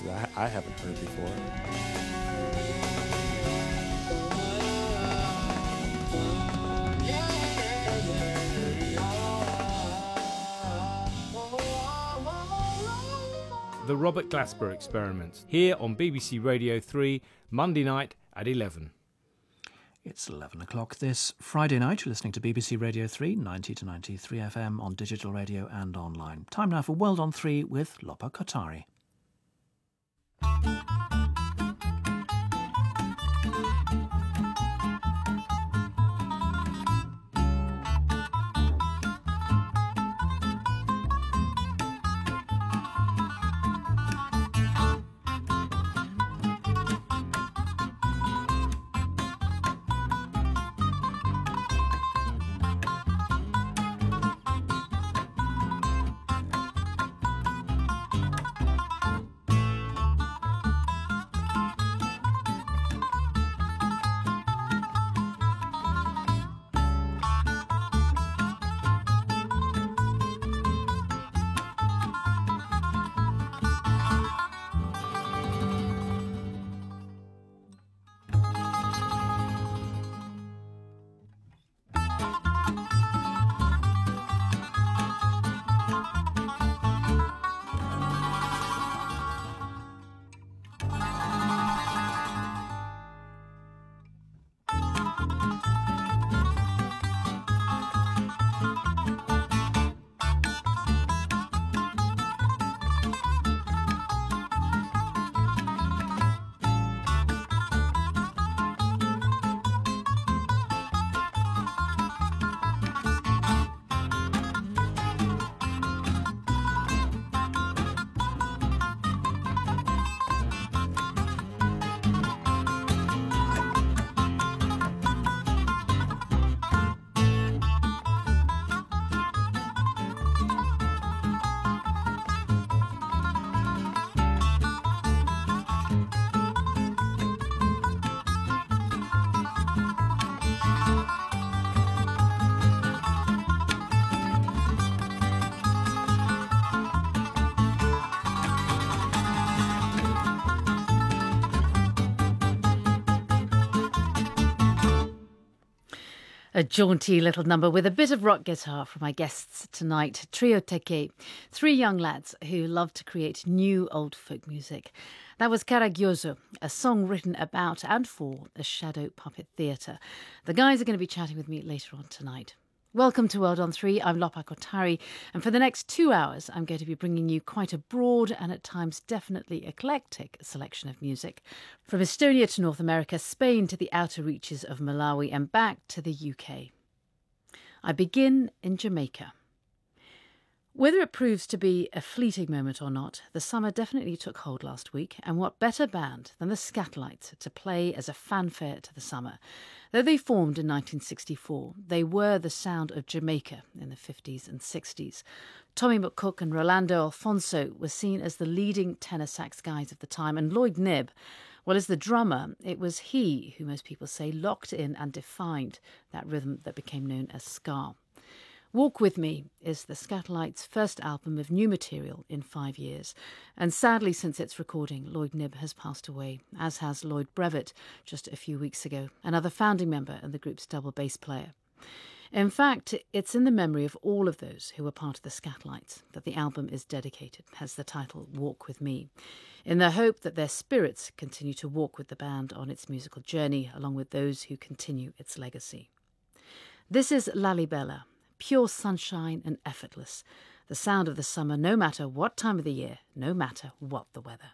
that I haven't heard before. The Robert Glasper Experiments, here on BBC Radio 3, Monday night at 11. It's 11 o'clock this Friday night. You're listening to BBC Radio 3, 90 to 93 FM on digital radio and online. Time now for World on 3 with Lopa Kotari. A jaunty little number with a bit of rock guitar from my guests tonight, Trio Teke, three young lads who love to create new old folk music. That was Caragioso, a song written about and for a shadow puppet theatre. The guys are going to be chatting with me later on tonight. Welcome to World on 3, I'm Lopa Kotari, and for the next 2 hours I'm going to be bringing you quite a broad and at times definitely eclectic selection of music. From Estonia to North America, Spain to the outer reaches of Malawi and back to the UK. I begin in Jamaica. Whether it proves to be a fleeting moment or not, the summer definitely took hold last week, and what better band than the Skatalites to play as a fanfare to the summer. Though they formed in 1964, they were the sound of Jamaica in the 50s and 60s. Tommy McCook and Rolando Alfonso were seen as the leading tenor sax guys of the time, and Lloyd Knibb, well, as the drummer, it was he who most people say locked in and defined that rhythm that became known as ska. Walk With Me is the Skatalites' first album of new material in 5 years. And sadly, since its recording, Lloyd Knibb has passed away, as has Lloyd Brevitt just a few weeks ago, another founding member and the group's double bass player. In fact, it's in the memory of all of those who were part of the Skatalites that the album is dedicated, has the title Walk With Me, in the hope that their spirits continue to walk with the band on its musical journey, along with those who continue its legacy. This is Lalibela. Pure sunshine and effortless. The sound of the summer, no matter what time of the year, no matter what the weather.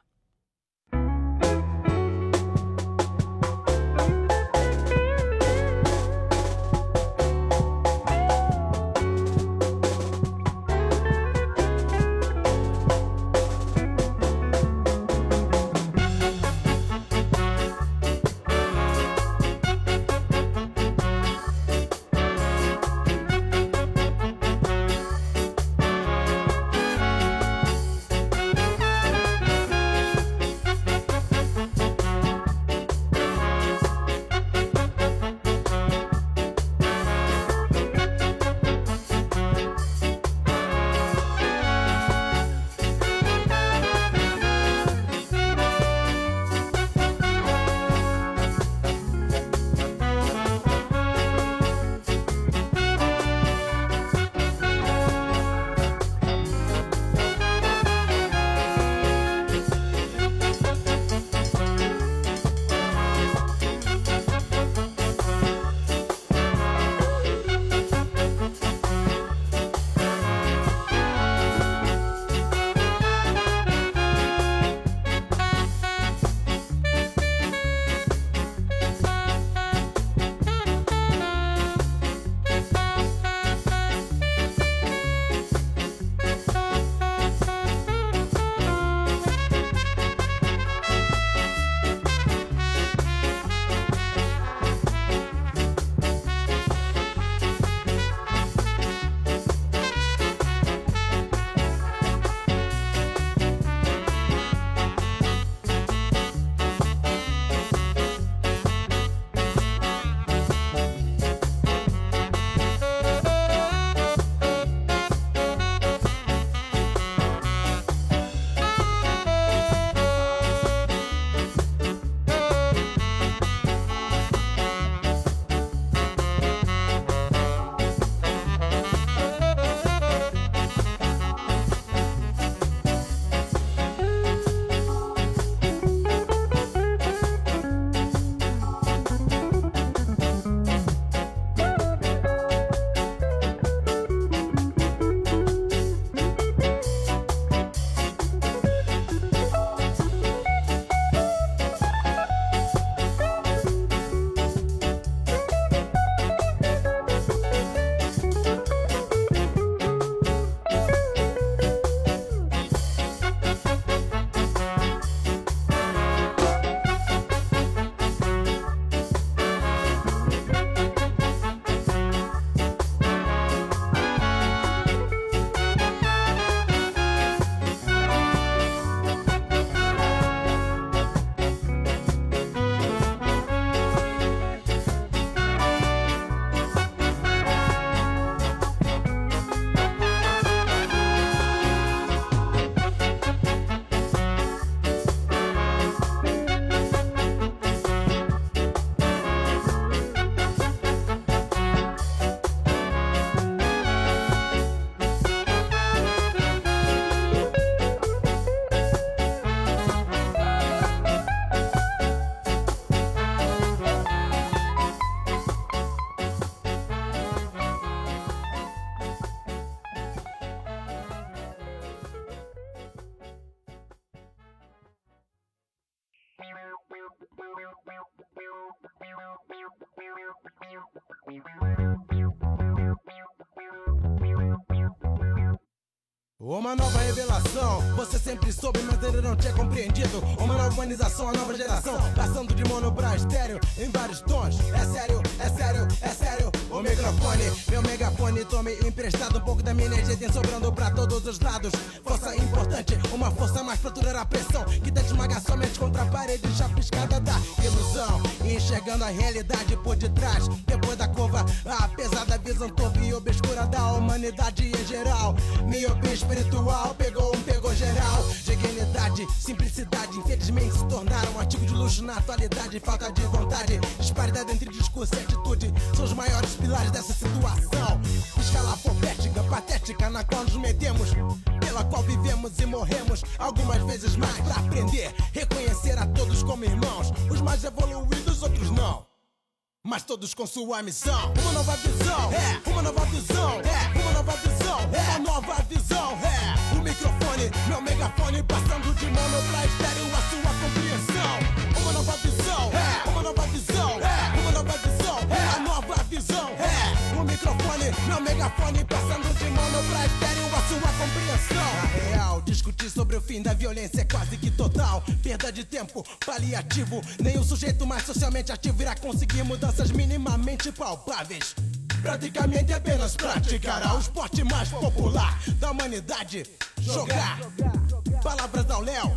Uma nova revelação, você sempre soube, mas ainda não tinha compreendido. Uma nova humanização, a nova geração, passando de mono pra estéreo, em vários tons. É sério, é sério, é sério. O microfone, meu megafone, tome emprestado. Um pouco da minha energia tem sobrando pra todos os lados. Força importante, uma força mais pra aturar a pressão que tenta esmagar somente contra a parede chapiscada da ilusão. Enxergando a realidade por detrás, depois da curva, a pesada visão torpe e obscura da humanidade em geral. Miopia espiritual, pegou geral. Dignidade, simplicidade, infelizmente se tornaram um artigo de luxo na atualidade. Falta de vontade, disparidade entre discurso e atitude são os maiores pilares dessa situação. Escala profética, patética, na qual nos metemos, pela qual vivemos e morremos, algumas vezes mais pra aprender, reconhecer a todos como irmãos. Os mais evoluídos, outros não, mas todos com sua missão. Uma nova visão, uma nova visão, uma nova visão, uma nova visão. O microfone, meu megafone, passando de mono pra estéreo a sua compreensão. Uma nova visão, uma nova visão, uma nova visão, a nova visão. O microfone, meu megafone, passando de mono pra estéreo a sua compreensão. Na real, discutir sobre o fim da violência é quase que total perda de tempo, paliativo. Nem o sujeito mais socialmente ativo irá conseguir mudanças minimamente palpáveis. Praticamente apenas praticará o esporte mais popular da humanidade. Jogar palavras ao léu,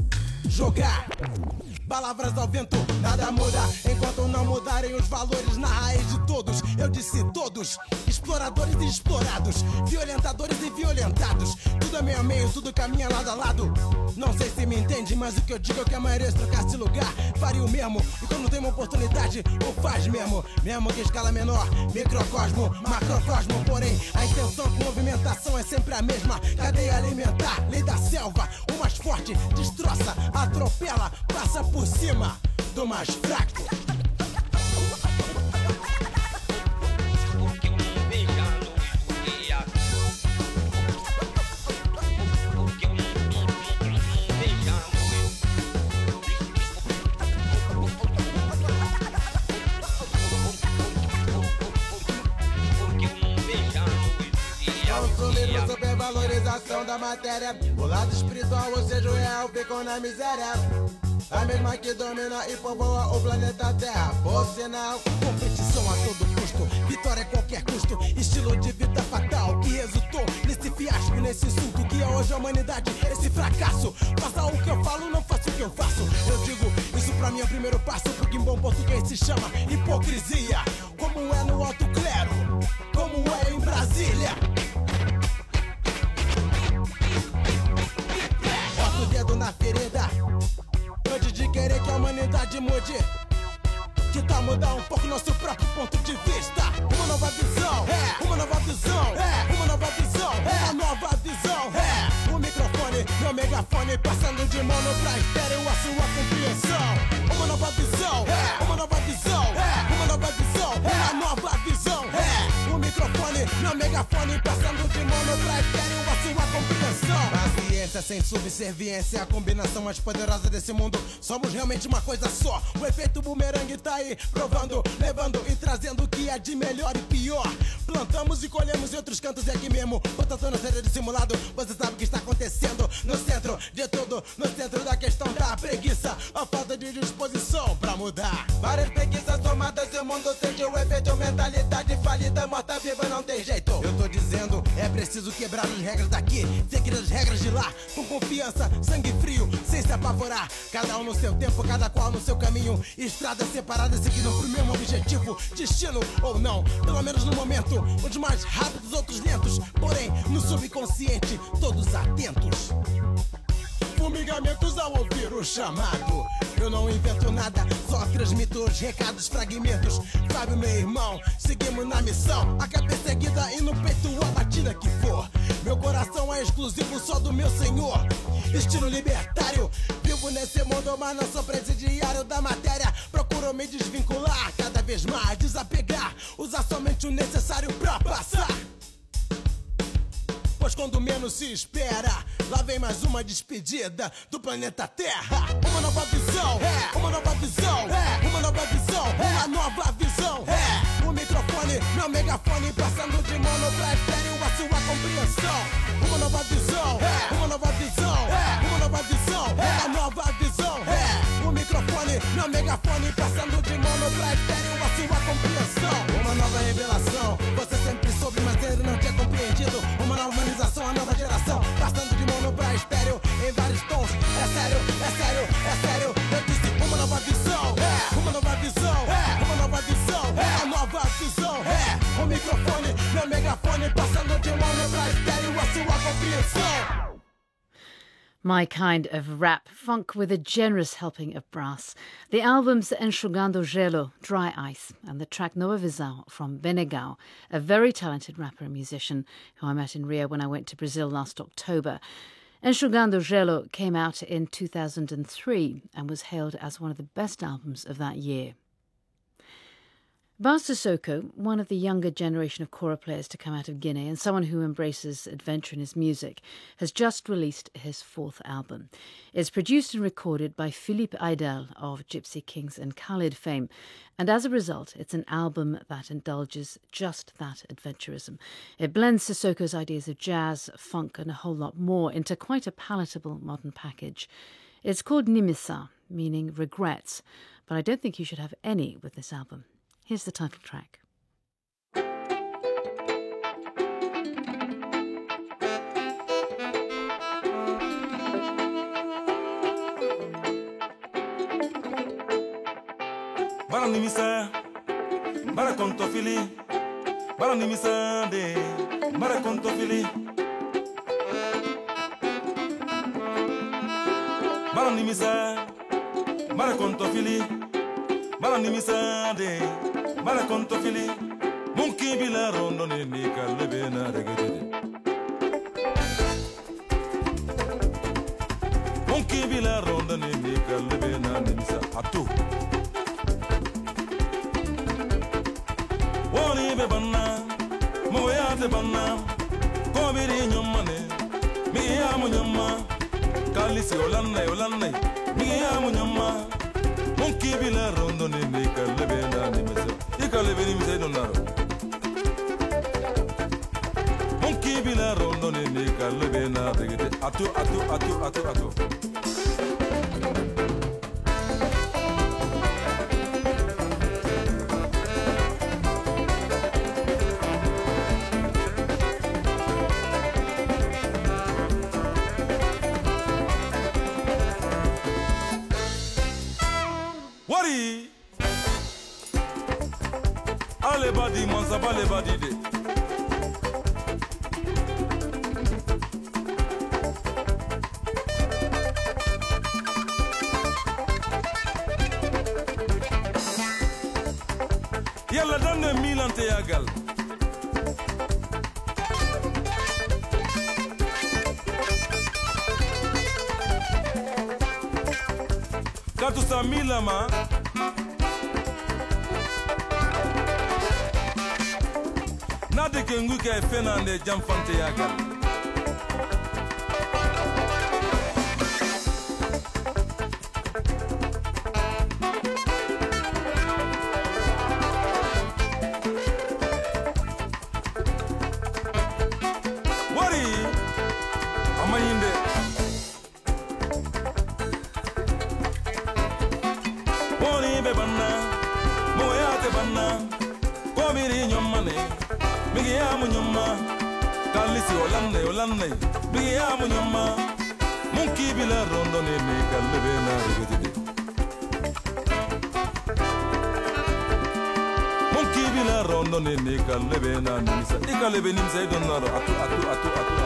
jogar palavras ao vento, nada muda enquanto não mudarem os valores na raiz de todos. Eu disse todos, exploradores e explorados, violentadores e violentados. Tudo é meio a meio, tudo caminha lado a lado. Não sei se me entende, mas o que eu digo é que a maioria se trocasse de lugar faria o mesmo. E quando tem uma oportunidade, o faz mesmo. Mesmo que em escala menor, microcosmo, macrocosmo. Porém, a intenção com movimentação é sempre a mesma. Cadeia alimentar, lei da selva. O mais forte destroça, atropela, passa por cima do mais fraco. Supervalorização da matéria, o lado espiritual, ou seja, o real, ficou na miséria. A mesma que domina e povoa o planeta Terra. Por sinal, competição a todo custo, vitória a qualquer custo, estilo de vida fatal que resultou nesse fiasco, nesse insulto que é hoje a humanidade, esse fracasso. Faça o que eu falo, não faça o que eu faço. Eu digo, isso pra mim é o primeiro passo, porque em bom português se chama hipocrisia. Como é no alto clero, como é em Brasília. Bota o dedo na ferida antes de querer que a humanidade mude. Que tal mudar um pouco nosso próprio ponto de vista? Uma nova visão, uma nova visão, uma nova visão, uma nova visão. O microfone, meu megafone, passando de mono pra estéreo a sua compreensão. Uma nova visão, uma nova visão, uma nova visão, uma nova visão. O microfone, meu megafone, passando de mono pra estéreo a sua compreensão. Paciência sem subserviência, a combinação mais poderosa desse mundo. Somos realmente uma coisa só. O efeito bumerangue tá aí, provando, levando e trazendo o que é de melhor e pior. Plantamos e colhemos em outros cantos, é aqui mesmo. Portanto, não seja dissimulado, você sabe o que está acontecendo. No centro de tudo, no centro da questão tá a preguiça, a falta de disposição pra mudar. Várias preguiças tomadas e o mundo sente o efeito. Mentalidade falida, morta viva, não tem jeito. Eu tô dizendo, é preciso quebrar as regras daqui, seguir as regras de lá, com confiança, sangue frio, sem se apavorar. Cada um no seu tempo, cada qual no seu caminho. Estradas separadas seguindo pro mesmo objetivo. Destino ou não, pelo menos no momento. Uns mais rápidos, outros lentos. Porém, no subconsciente, todos atentos. Fumigamentos ao ouvir o chamado. Eu não invento nada, só transmito os recados, fragmentos. Fábio, meu irmão, seguimos na missão. A cabeça erguida e no peito a batida que for. Meu coração é exclusivo só do meu senhor. Estilo libertário, vivo nesse mundo, mas não sou presidiário da matéria. Procuro me desvincular cada vez mais, desapegar, usar somente o necessário pra passar. Pois quando menos se espera, lá vem mais uma despedida do planeta Terra. Uma nova visão, uma nova visão, meu megafone passando de mono pra estéreo a sua compreensão. Uma nova revelação, você sempre soube, mas ele não tinha compreendido. Uma nova humanização, a nova geração, passando de mono pra estéreo em vários tons. É sério, é sério, é sério. Eu disse uma nova visão, uma nova visão, uma nova visão, a nova visão. O microfone, meu megafone passando de mono pra estéreo a sua compreensão. My kind of rap, funk with a generous helping of brass. The albums Enxugando Gelo, Dry Ice, and the track Nova Visão from Benegão, a very talented rapper and musician who I met in Rio when I went to Brazil last October. Enxugando Gelo came out in 2003 and was hailed as one of the best albums of that year. Bas Sissoko, one of the younger generation of kora players to come out of Guinea and someone who embraces adventure in his music, has just released his fourth album. It's produced and recorded by Philippe Aidel of Gypsy Kings and Khalid fame, and as a result, it's an album that indulges just that adventurism. It blends Sissoko's ideas of jazz, funk and a whole lot more into quite a palatable modern package. It's called Nimisa, meaning regrets, but I don't think you should have any with this album. Here's the title track. Bara nimisa, bara konto fili, bara nimisa de, bara konto fili. Bara nimisa, bara konto fili, bara nimisa de, bara konto fili. Munki bila rondo ne ni kalbe na regede. Munki bila rondo ne ni kalbe na nimisa atu. Woni be banna, mo ya te banna, ko biri nyomane, mi ya mo nyoma, kalisi olanne, mi ya mo nyoma, munki bila rondo ne ne kalbe na ni mesa, e kalbe ni mesa donaro, munki bila rondo ne ne kalbe na regete, atu. Alebadi mansaba lebadi de. Yalla danne milante yagal. Katu sa milama. Nade kengu ke fena ne jamfante yagal. Wari amayinde. Wari be banna, moya te banna, komiri nyomane. Migi ya munyoma, kalisi olanne, migi ya munyoma, munki bila rondo ne ne kalbe na regede. Munki bila rondo ne ne kalbe na nimisa, ikalbe nimisa donaro atu.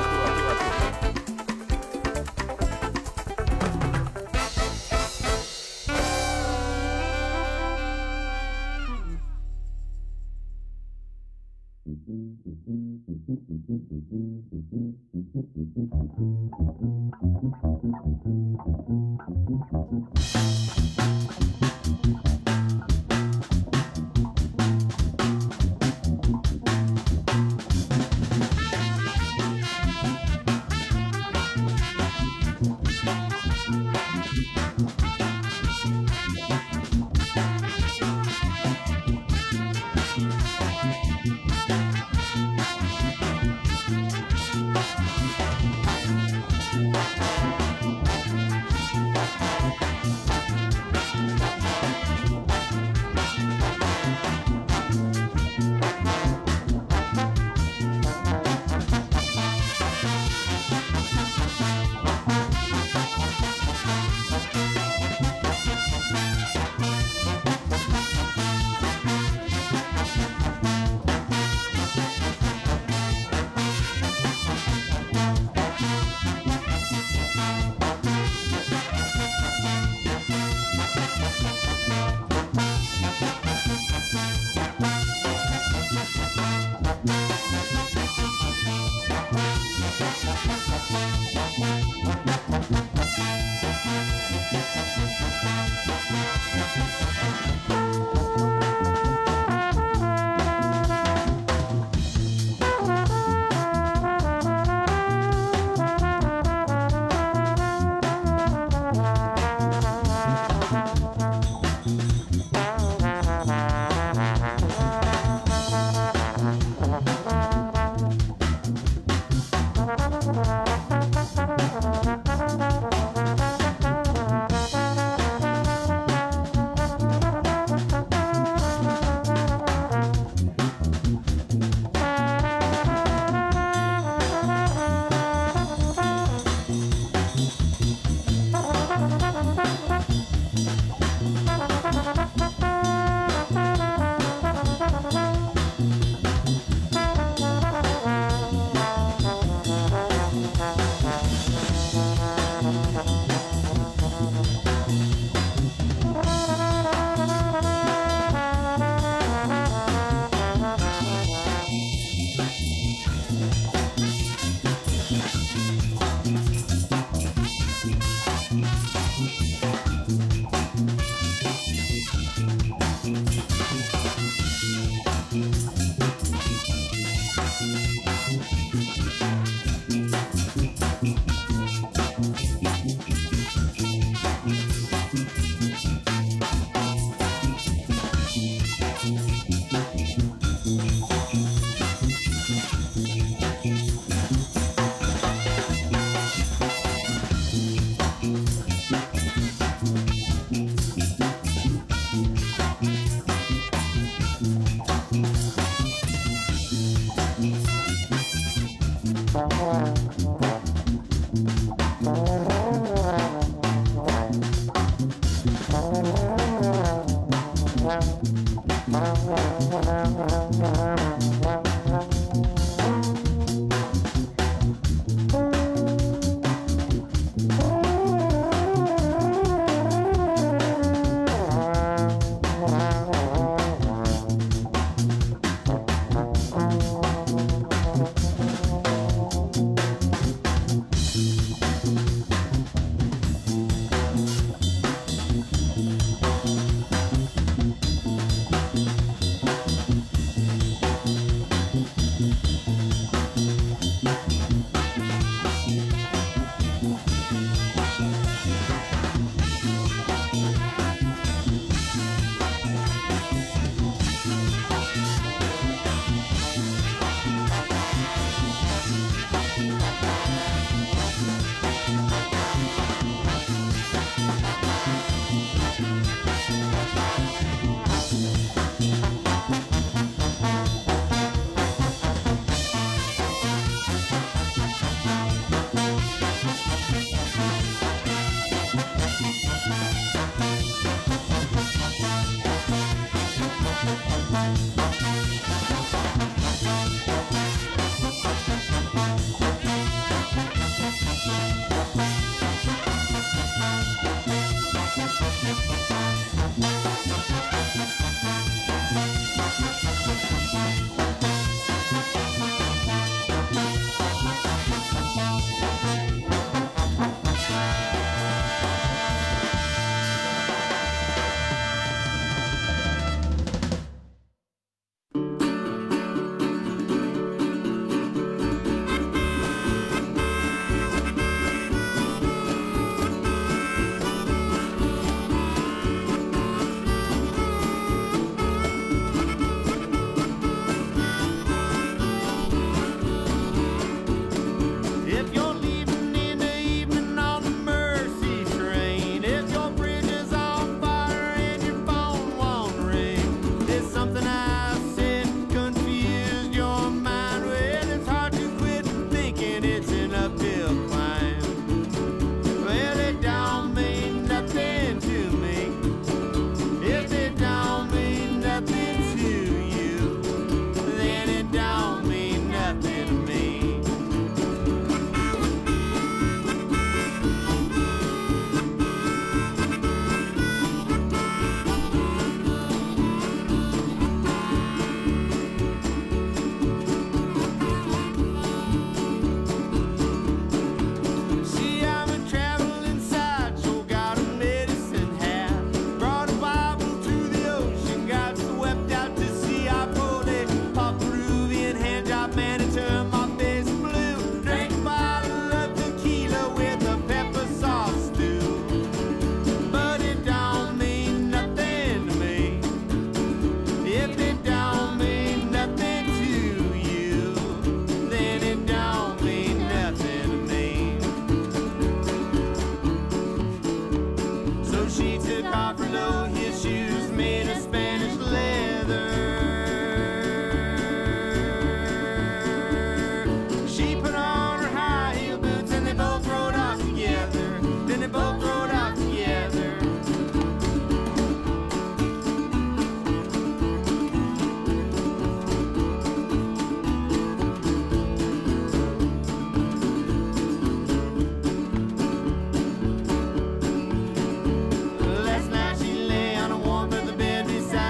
Last night she lay on a warm feather bed beside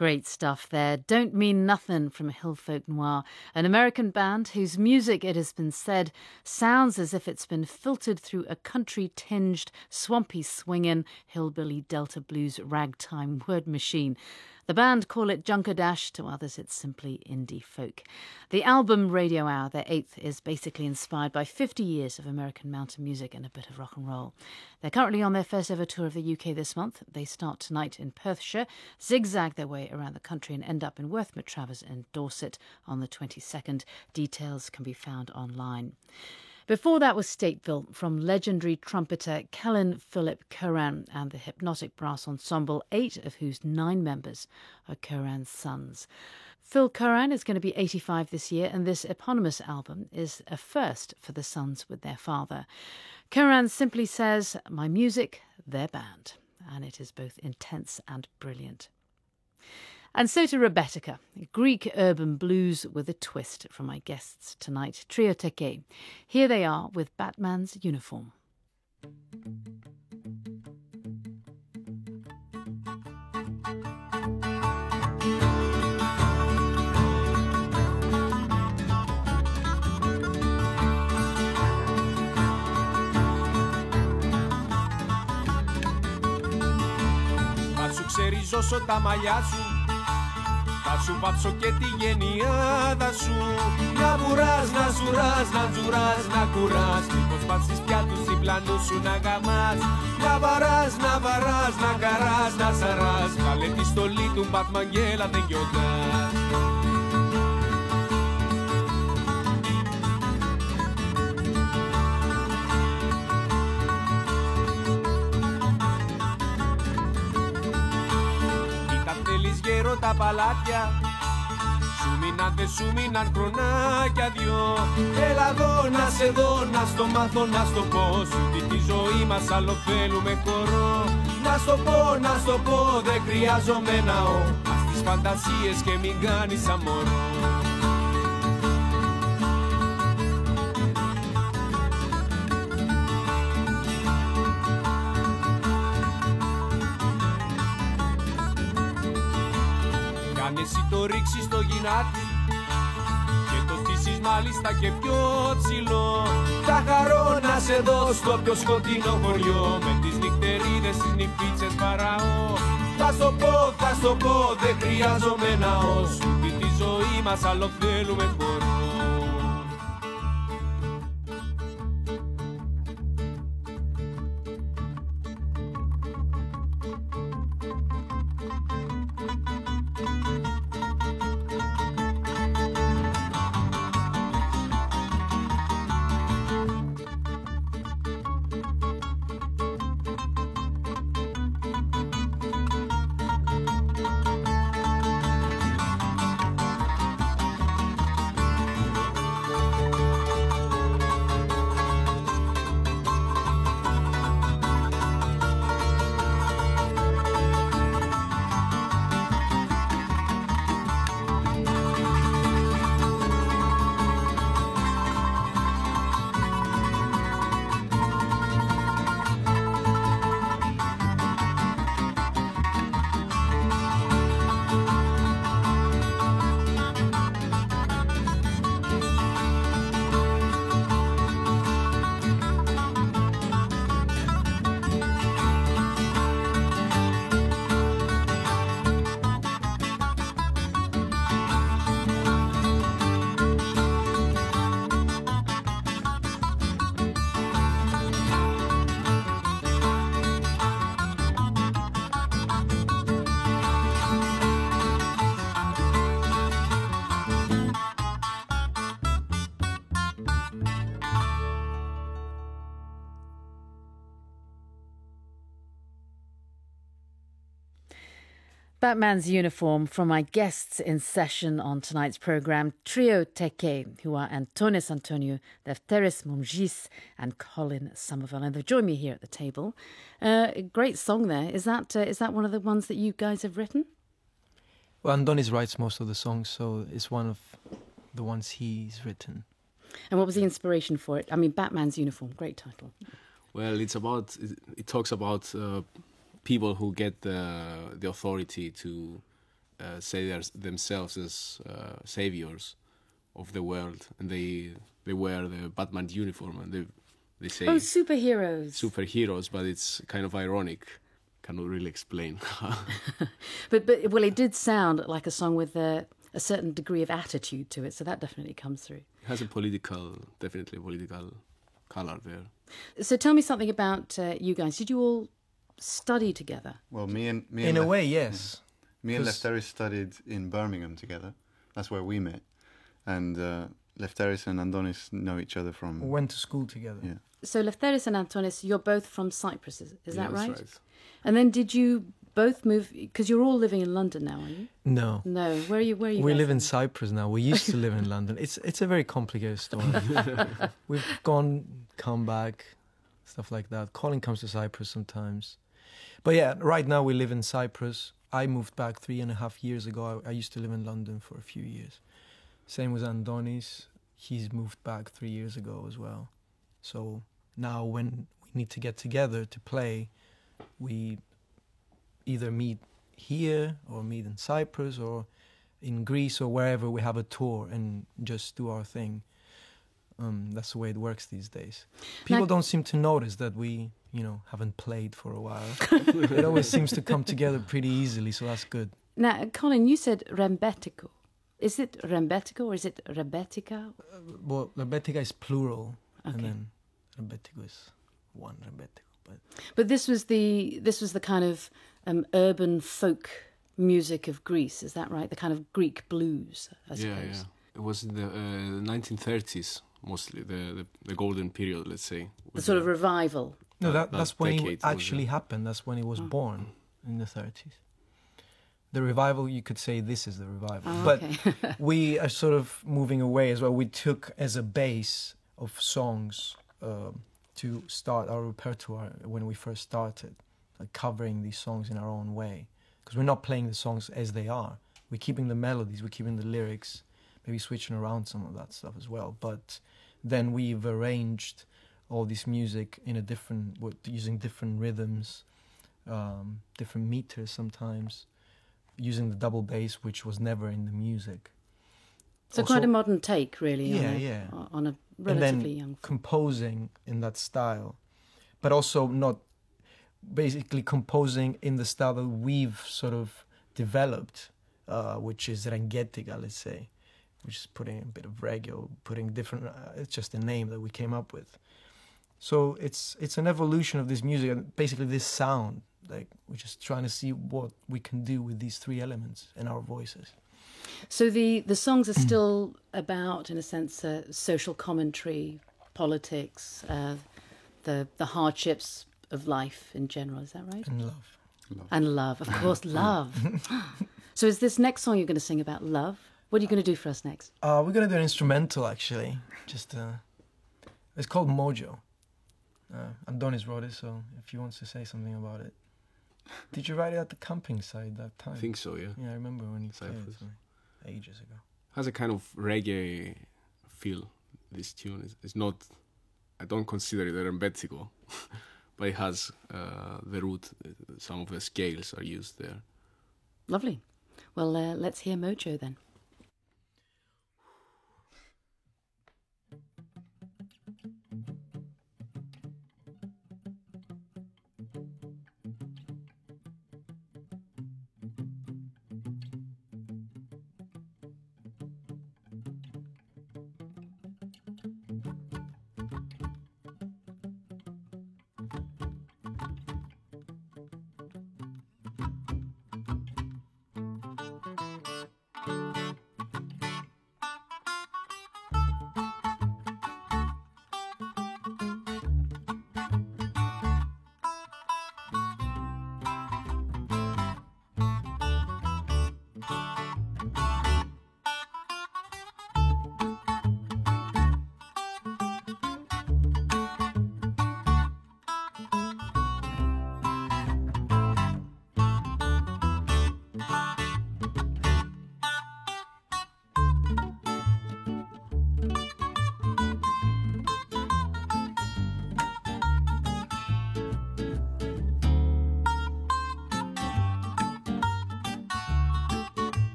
Great stuff there. Don't Mean Nothing from Hill Folk Noir, an American band whose music, it has been said, sounds as if it's been filtered through a country-tinged, swampy swinging, hillbilly Delta blues ragtime word machine. The band call it Junkerdash, to others it's simply indie folk. The album Radio Hour, their eighth, is basically inspired by 50 years of American mountain music and a bit of rock and roll. They're currently on their first ever tour of the UK this month. They start tonight in Perthshire, zigzag their way around the country and end up in Worthmere Travers and Dorset on the 22nd. Details can be found online. Before that was Stateville from legendary trumpeter Kellen Philip Curran and the Hypnotic Brass Ensemble, 8 of whose 9 members are Curran's sons. Phil Curran is going to be 85 this year, and this eponymous album is a first for the sons with their father. Curran simply says, "My music, their band," and it is both intense and brilliant. And so to Rebetica, Greek urban blues with a twist from my guests tonight, Trio Teke. Here they are with Batman's Uniform. Θα σου ξεριζώσω τα μαλλιά σου, θα σου πάψω και τη γενιάδα σου. Να βουράς, να ζουράς, να τζουράς, να κουράς, μήπως πάψεις πια τους διπλανούς σου να γαμάς. Να βαράς, να βαράς, να καράς, να σαράς, βάλε τη στολή του Batman και έλα δεν γιοντάς. Γέρω τα παλάτια, σου μείναν δε σου μείναν χρονάκια δυο. Έλα εδώ να σε δω, να στο μάθω, να στο πω, σου τι τη ζωή μας άλλο θέλουμε χορό. Να στο πω, να στο πω, δεν χρειάζομαι ναό, ας τις φαντασίες και μην κάνεις αμορό. Εσύ το ρίξεις στο γυνάτι και το στήσεις μάλιστα και πιο ψηλό. Θα χαρώ να σε δω στο πιο σκοτεινό χωριό, με τις νυχτερίδες, τις νυφίτσες Φαραώ. Θα στο πω, θα στο πω, δεν χρειάζομαι ναό, σου πει τη ζωή μας άλλο θέλουμε χορό. Batman's Uniform from my guests in session on tonight's programme, Trio Teke, who are Antonis Antoniou, Lefteris Momgis and Colin Somerville. And they've joined me here at the table. A great song there. Is that one of the ones that you guys have written? Well, Antonis writes most of the songs, so it's one of the ones he's written. And what was the inspiration for it? I mean, Batman's Uniform, great title. Well, it talks about people who get the authority to say themselves as saviors of the world, and they wear the Batman uniform, and they say superheroes, but it's kind of ironic. Cannot really explain. but well, it did sound like a song with a certain degree of attitude to it, so that definitely comes through. It has definitely a political color there. So tell me something about you guys. Did you all study together? Well, me and in a way, yes. Me and Lefteris studied in Birmingham together. That's where we met. And Lefteris and Andonis know each other from... We went to school together. Yeah. So Lefteris and Antonis, you're both from Cyprus, is that right? That's right. And then did you both move... Because you're all living in London now, are you? No. No. Where are you We live in Cyprus now. We used to live in London. It's a very complicated story. We've come back, stuff like that. Colin comes to Cyprus sometimes. But yeah, right now we live in Cyprus. I moved back 3.5 years ago. I used to live in London for a few years. Same with Andonis. He's moved back 3 years ago as well. So now when we need to get together to play, we either meet here or meet in Cyprus or in Greece or wherever we have a tour and just do our thing. That's the way it works these days. People don't seem to notice that we, haven't played for a while. It always seems to come together pretty easily, so that's good. Now, Colin, you said Rembetiko. Is it Rembetiko or is it Rebetika? Well, Rebetika is plural, and then Rebetiko is one Rebetiko. But this was the kind of urban folk music of Greece, is that right? The kind of Greek blues, I suppose. Yeah. It was in the 1930s, mostly, the golden period, let's say. The sort of revival. No, that's when it actually happened. That's when he was born, in the 30s. The revival, you could say this is the revival. But we are sort of moving away as well. We took as a base of songs to start our repertoire when we first started, like covering these songs in our own way. Because we're not playing the songs as they are. We're keeping the melodies, we're keeping the lyrics, maybe switching around some of that stuff as well. But then we've arranged all this music in using different rhythms, different meters sometimes, using the double bass, which was never in the music. So also, quite a modern take, really, on a relatively young film. Composing in that style, but also not basically composing in the style that we've sort of developed, which is Rengetika, let's say, which is putting a bit of reggae, putting different, it's just a name that we came up with. So it's an evolution of this music, and basically this sound. Like, we're just trying to see what we can do with these three elements in our voices. So the songs are still about, in a sense, social commentary, politics, the hardships of life in general. Is that right? And love. And love, of course, love. So is this next song you're going to sing about love? What are you going to do for us next? We're going to do an instrumental, actually. It's called Mojo. Andonis wrote it, so if he wants to say something about it. Did you write it at the camping site that time? I think so, yeah. Yeah, I remember when you played it ages ago. Has a kind of reggae feel, this tune. It's not... I don't consider it a Rembetiko, but it has the root. Some of the scales are used there. Lovely. Well, let's hear Mojo then.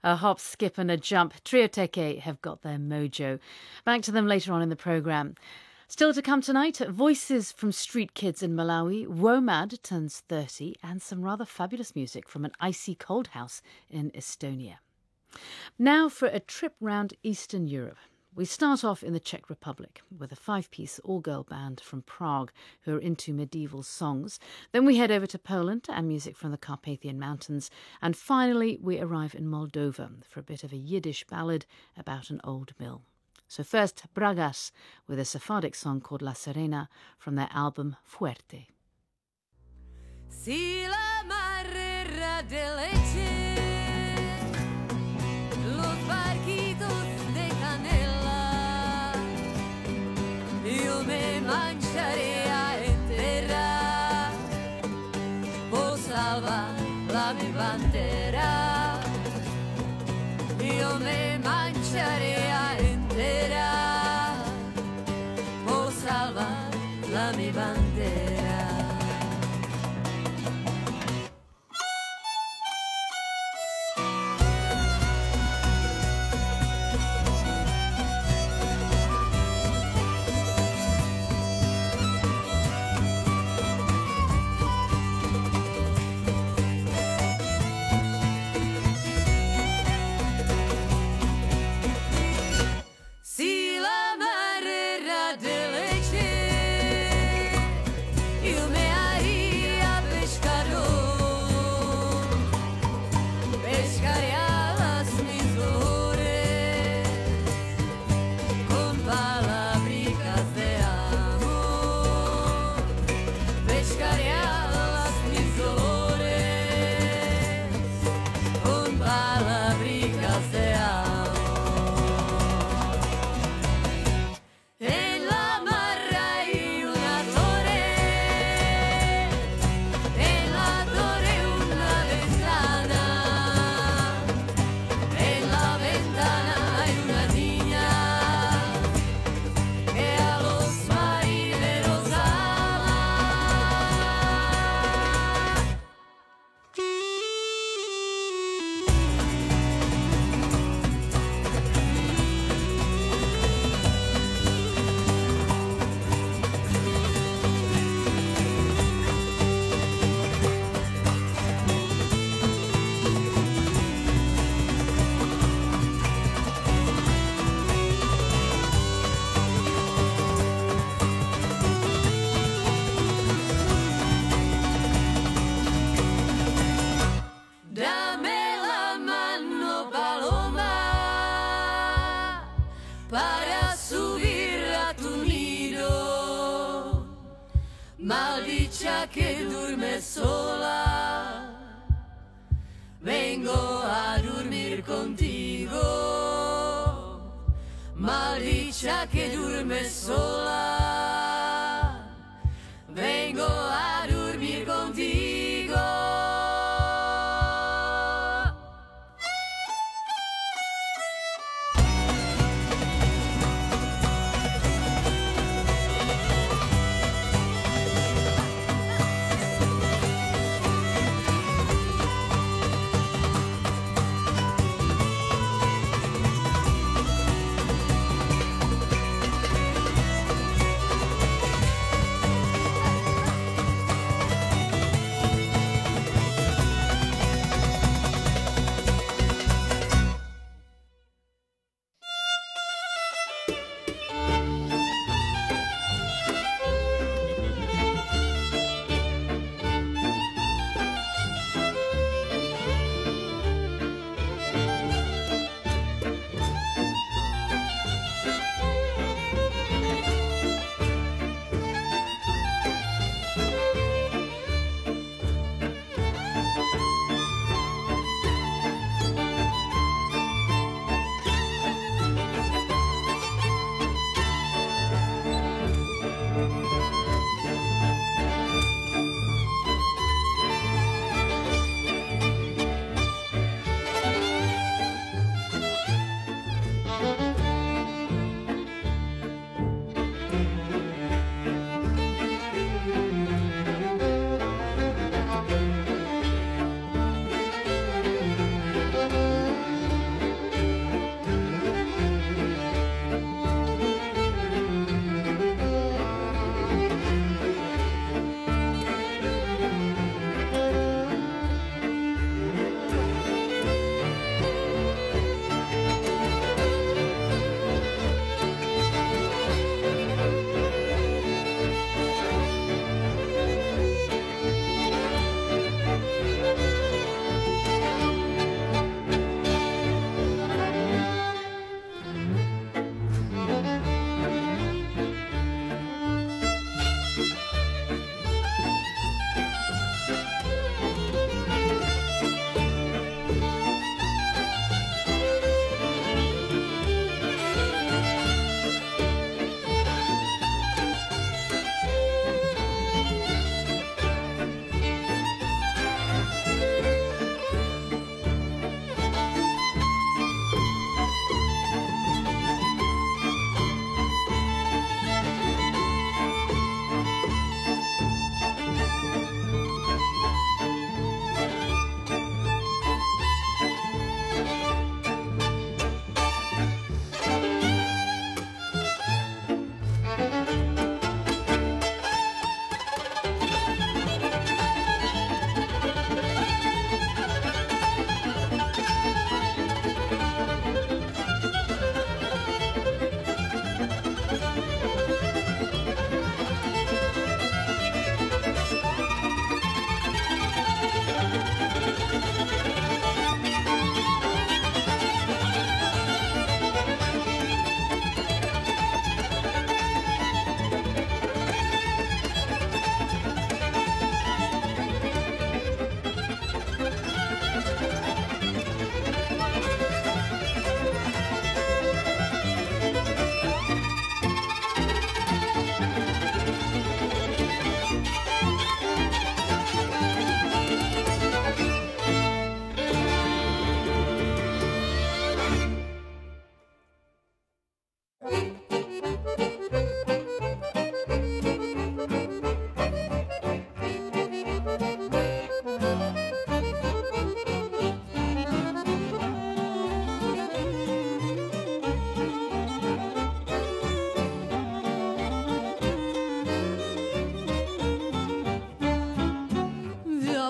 A hop, skip and a jump. Trio Teke have got their mojo. Back to them later on in the programme. Still to come tonight, voices from street kids in Malawi, WOMAD turns 30, and some rather fabulous music from an icy cold house in Estonia. Now for a trip round Eastern Europe. We start off in the Czech Republic with a 5-piece all-girl band from Prague who are into medieval songs. Then we head over to Poland and music from the Carpathian Mountains. And finally, we arrive in Moldova for a bit of a Yiddish ballad about an old mill. So first, Bragas with a Sephardic song called La Serena from their album Fuerte. Si la marrera de leche, los barquitos de canela, yo me mancharé entera por salvar la mi bandera, yo me mancharé entera por salvar la mi bandera. Maldicha que duerme sola, vengo a dormir contigo. Maldicha que duerme sola, vengo a dormir contigo.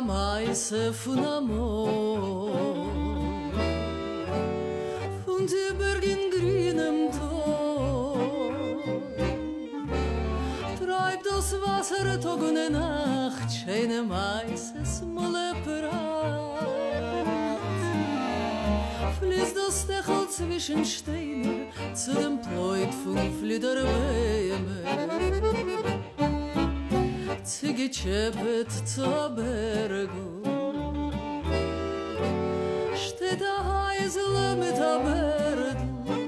mais von Amor und über den grünen Tor treibt das Wasser Tag und Nacht schöne Maises Molle Pracht fließt das Stechel zwischen Steinen zu dem Pleut von Fliederbäumen Zige cepet zur Bergo Steht der Heisel mit der Berde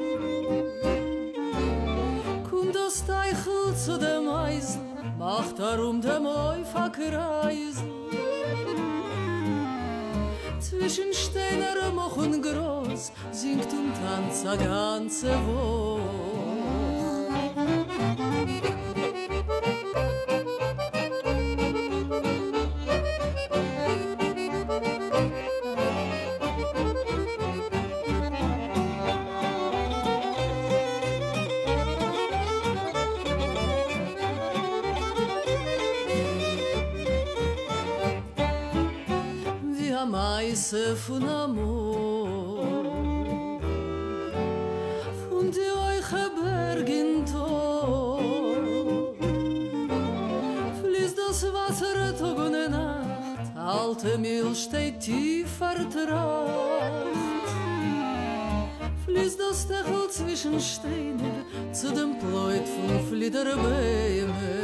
Kommt das Teichel zu dem Eisel Macht darum dem Eufa Kreisel Zwischen Steiner Moch und Groß Singt und tanzt a ganze Woche Meise von Amor von die euche Bergentor fließt das Wasser Tag und Nacht alte Milch steht tief vertracht fließt das Stechel zwischen Steine zu dem Pleut von Fliederbäumen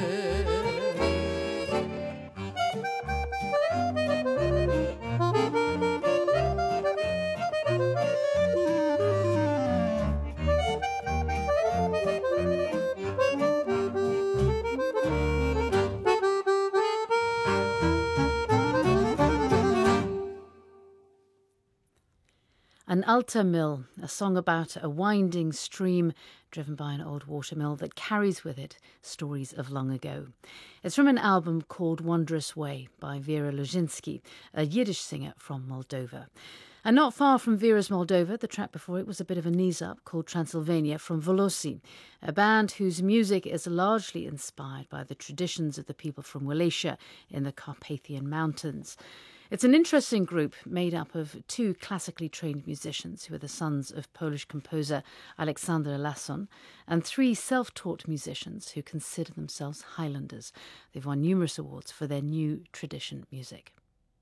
An Alta Mill, a song about a winding stream driven by an old watermill that carries with it stories of long ago. It's from an album called Wondrous Way by Vera Lozinski, a Yiddish singer from Moldova. And not far from Vera's Moldova, the track before it was a bit of a knees-up called Transylvania from Volosi, a band whose music is largely inspired by the traditions of the people from Wallachia in the Carpathian Mountains. It's an interesting group made up of two classically trained musicians who are the sons of Polish composer Aleksander Lasson and three self-taught musicians who consider themselves Highlanders. They've won numerous awards for their new tradition music.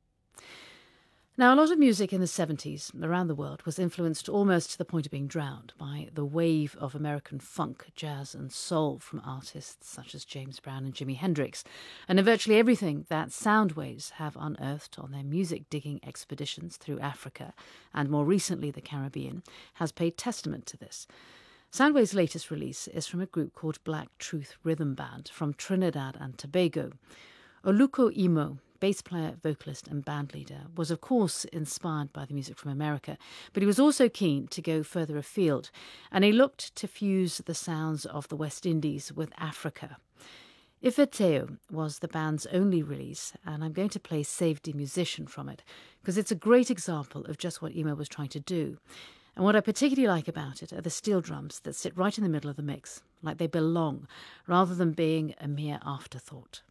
Now, a lot of music in the 70s around the world was influenced almost to the point of being drowned by the wave of American funk, jazz and soul from artists such as James Brown and Jimi Hendrix, and in virtually everything that Soundwaves have unearthed on their music-digging expeditions through Africa, and more recently the Caribbean, has paid testament to this. Soundwave's latest release is from a group called Black Truth Rhythm Band from Trinidad and Tobago. Oluko Imo, bass player, vocalist and bandleader, was of course inspired by the music from America, but he was also keen to go further afield, and he looked to fuse the sounds of the West Indies with Africa. Ifeteo was the band's only release, and I'm going to play Save the Musician from it, because it's a great example of just what Imo was trying to do. And what I particularly like about it are the steel drums that sit right in the middle of the mix, like they belong, rather than being a mere afterthought.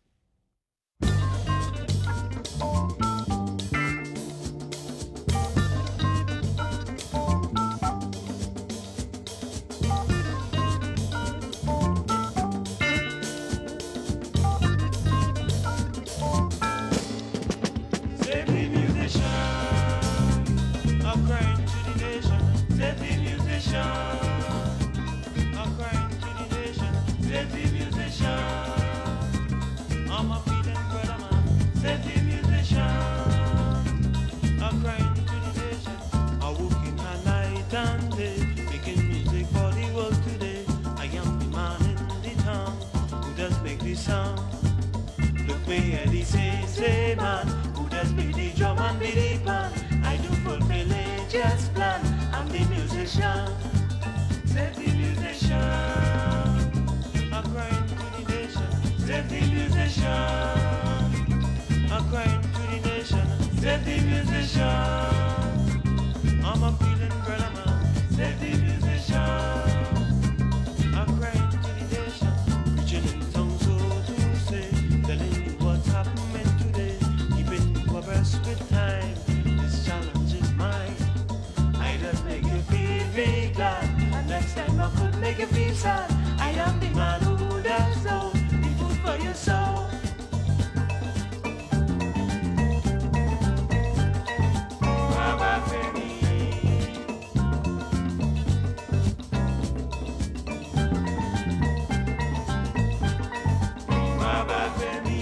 Look me and he say man, who does be the drum and be the band? I do fulfill a jazz plan, I'm the musician. Save the musician, I'm crying to the nation. Save the musician, I'm crying to the nation. Save the musician, I'm a feeling brother man. Save the musician, I'm crying to the nation. Preaching in tongues so to say, telling you what's happening today. Keeping the sad. I am the man who does so, the food for your soul. Baba Femi. Baba Femi.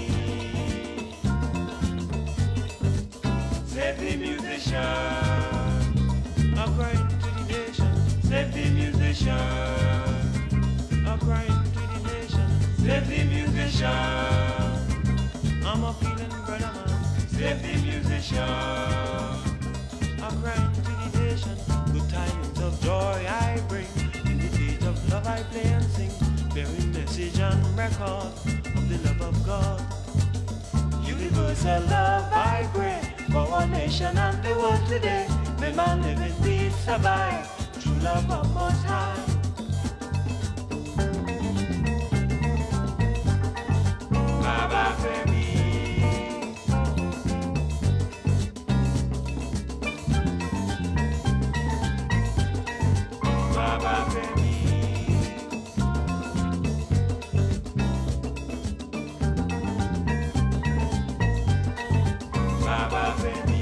Save the musician. I'm crying to the nation. Save the musician. I'm crying to the nation. Save the musician. I'm a feeling brother man. Save the musician. I'm crying to the nation. Good tidings of joy I bring. In the beat of love I play and sing. Bearing message and record of the love of God. Universal love I pray for our nation and the world today. May man live in peace, survive. True love of Most High. Baba Femi. Baba Femi. Baba Femi.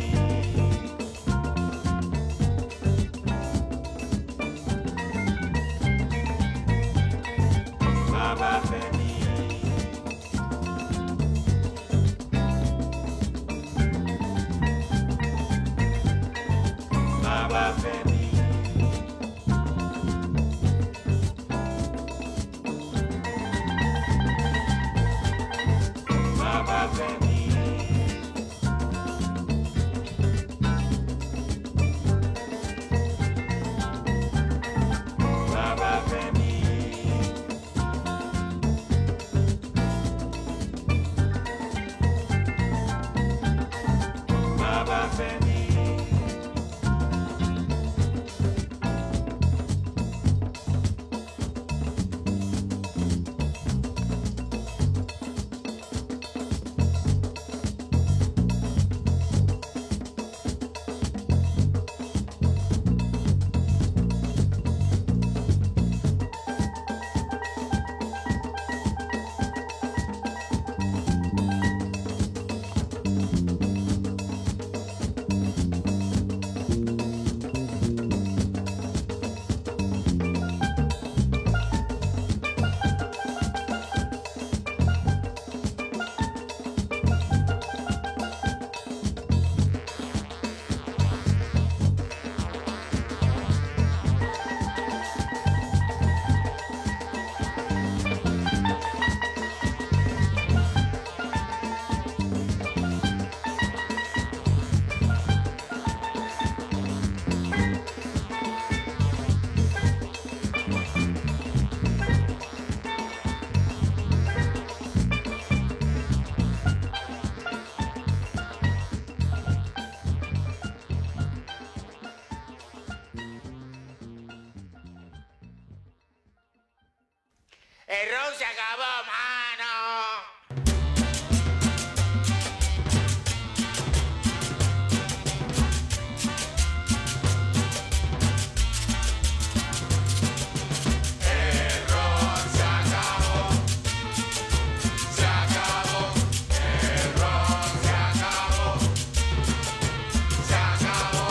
Baba Femi. Baba Femi. Baba Femi. Baba Femi. Baba Femi. El rock se acabó, mano. El rock se acabó. Se acabó. El rock se acabó. Se acabó.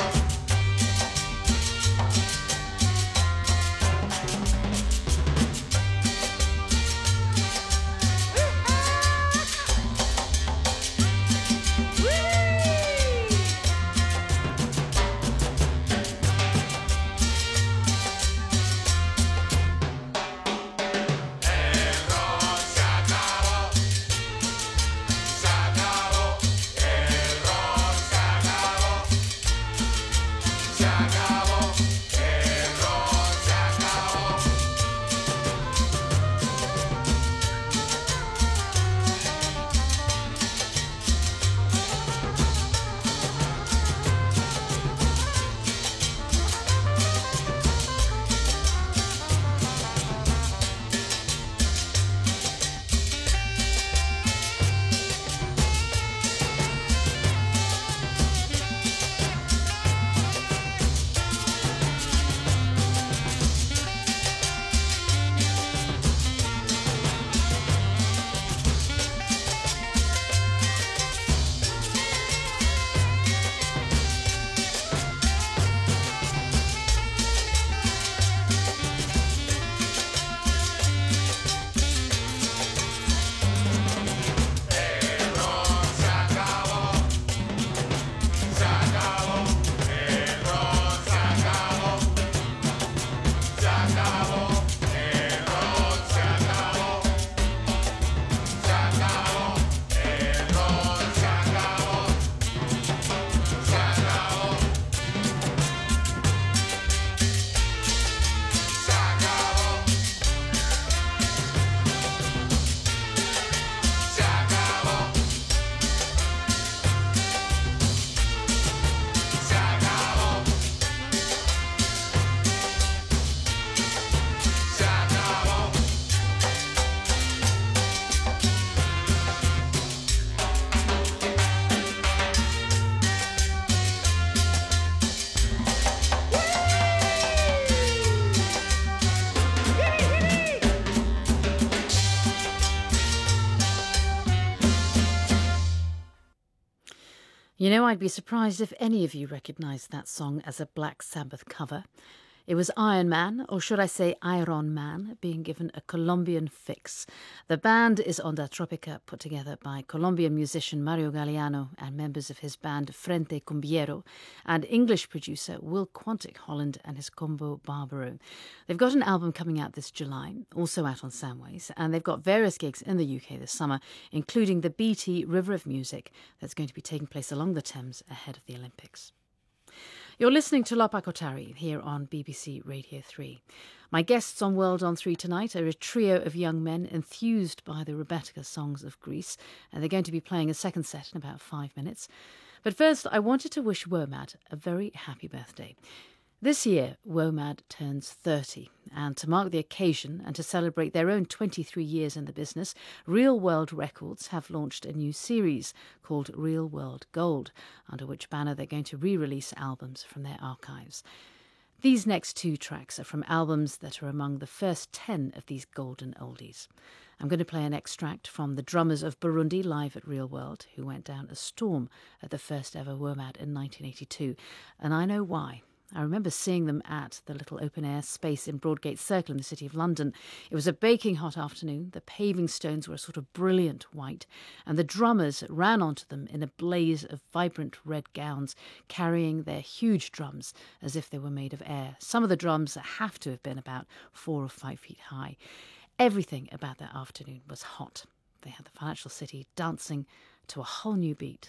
You know, I'd be surprised if any of you recognised that song as a Black Sabbath cover. It was Iron Man, or should I say Iron Man, being given a Colombian fix. The band is Onda Tropica, put together by Colombian musician Mario Galliano and members of his band Frente Cumbiero, and English producer Will Quantic Holland and his combo Barbaro. They've got an album coming out this July, also out on Soundwaves, and they've got various gigs in the UK this summer, including the BT River of Music that's going to be taking place along the Thames ahead of the Olympics. You're listening to Lopa Kotari here on BBC Radio 3. My guests on World on 3 tonight are a trio of young men enthused by the Rebetika songs of Greece, and they're going to be playing a second set in about 5 minutes. But first, I wanted to wish WOMAD a very happy birthday. This year, WOMAD turns 30, and to mark the occasion and to celebrate their own 23 years in the business, Real World Records have launched a new series called Real World Gold, under which banner they're going to re-release albums from their archives. These next 2 tracks are from albums that are among the first 10 of these golden oldies. I'm going to play an extract from the drummers of Burundi live at Real World, who went down a storm at the first ever WOMAD in 1982, and I know why. I remember seeing them at the little open-air space in Broadgate Circle in the City of London. It was a baking hot afternoon, the paving stones were a sort of brilliant white, and the drummers ran onto them in a blaze of vibrant red gowns, carrying their huge drums as if they were made of air. Some of the drums have to have been about 4 or 5 feet high. Everything about that afternoon was hot. They had the financial city dancing to a whole new beat.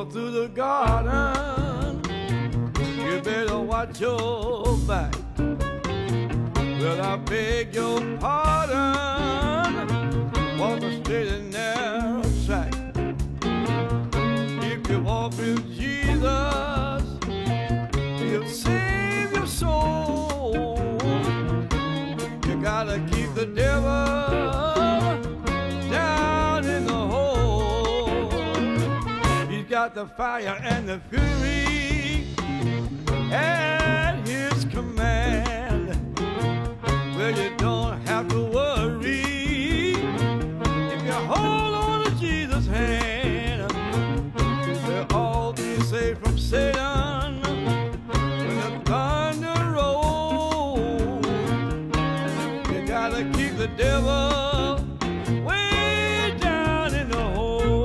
through the garden, you better watch your back. Well, I beg your pardon, walk a straight and narrow track. If you walk with Jesus, he'll save your soul. You gotta keep the devil down in the hole. He's got the fire and the fury at his command. Well, you don't have to worry if you hold on to Jesus' hand. They'll all be safe from Satan when the thunder rolls. You gotta keep the devil way down in the hole.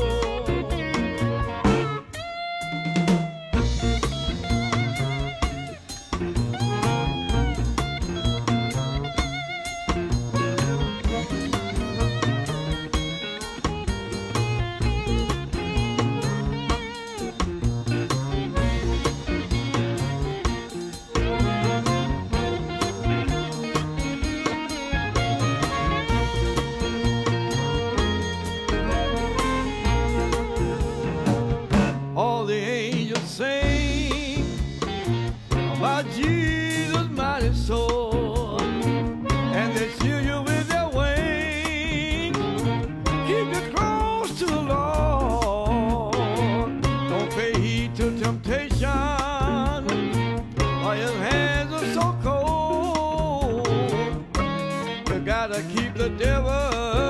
All the angels sing about Jesus' mighty sword, and they shield you with their wings, keep you close to the Lord. Don't pay heed to temptation, or his hands are so cold. You gotta keep the devil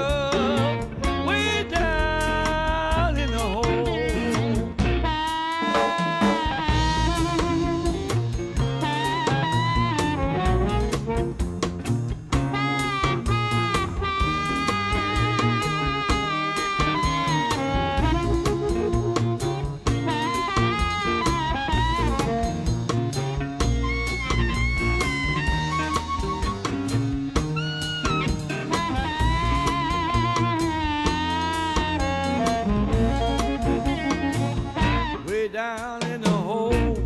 way down in the hole. Way down in the hole,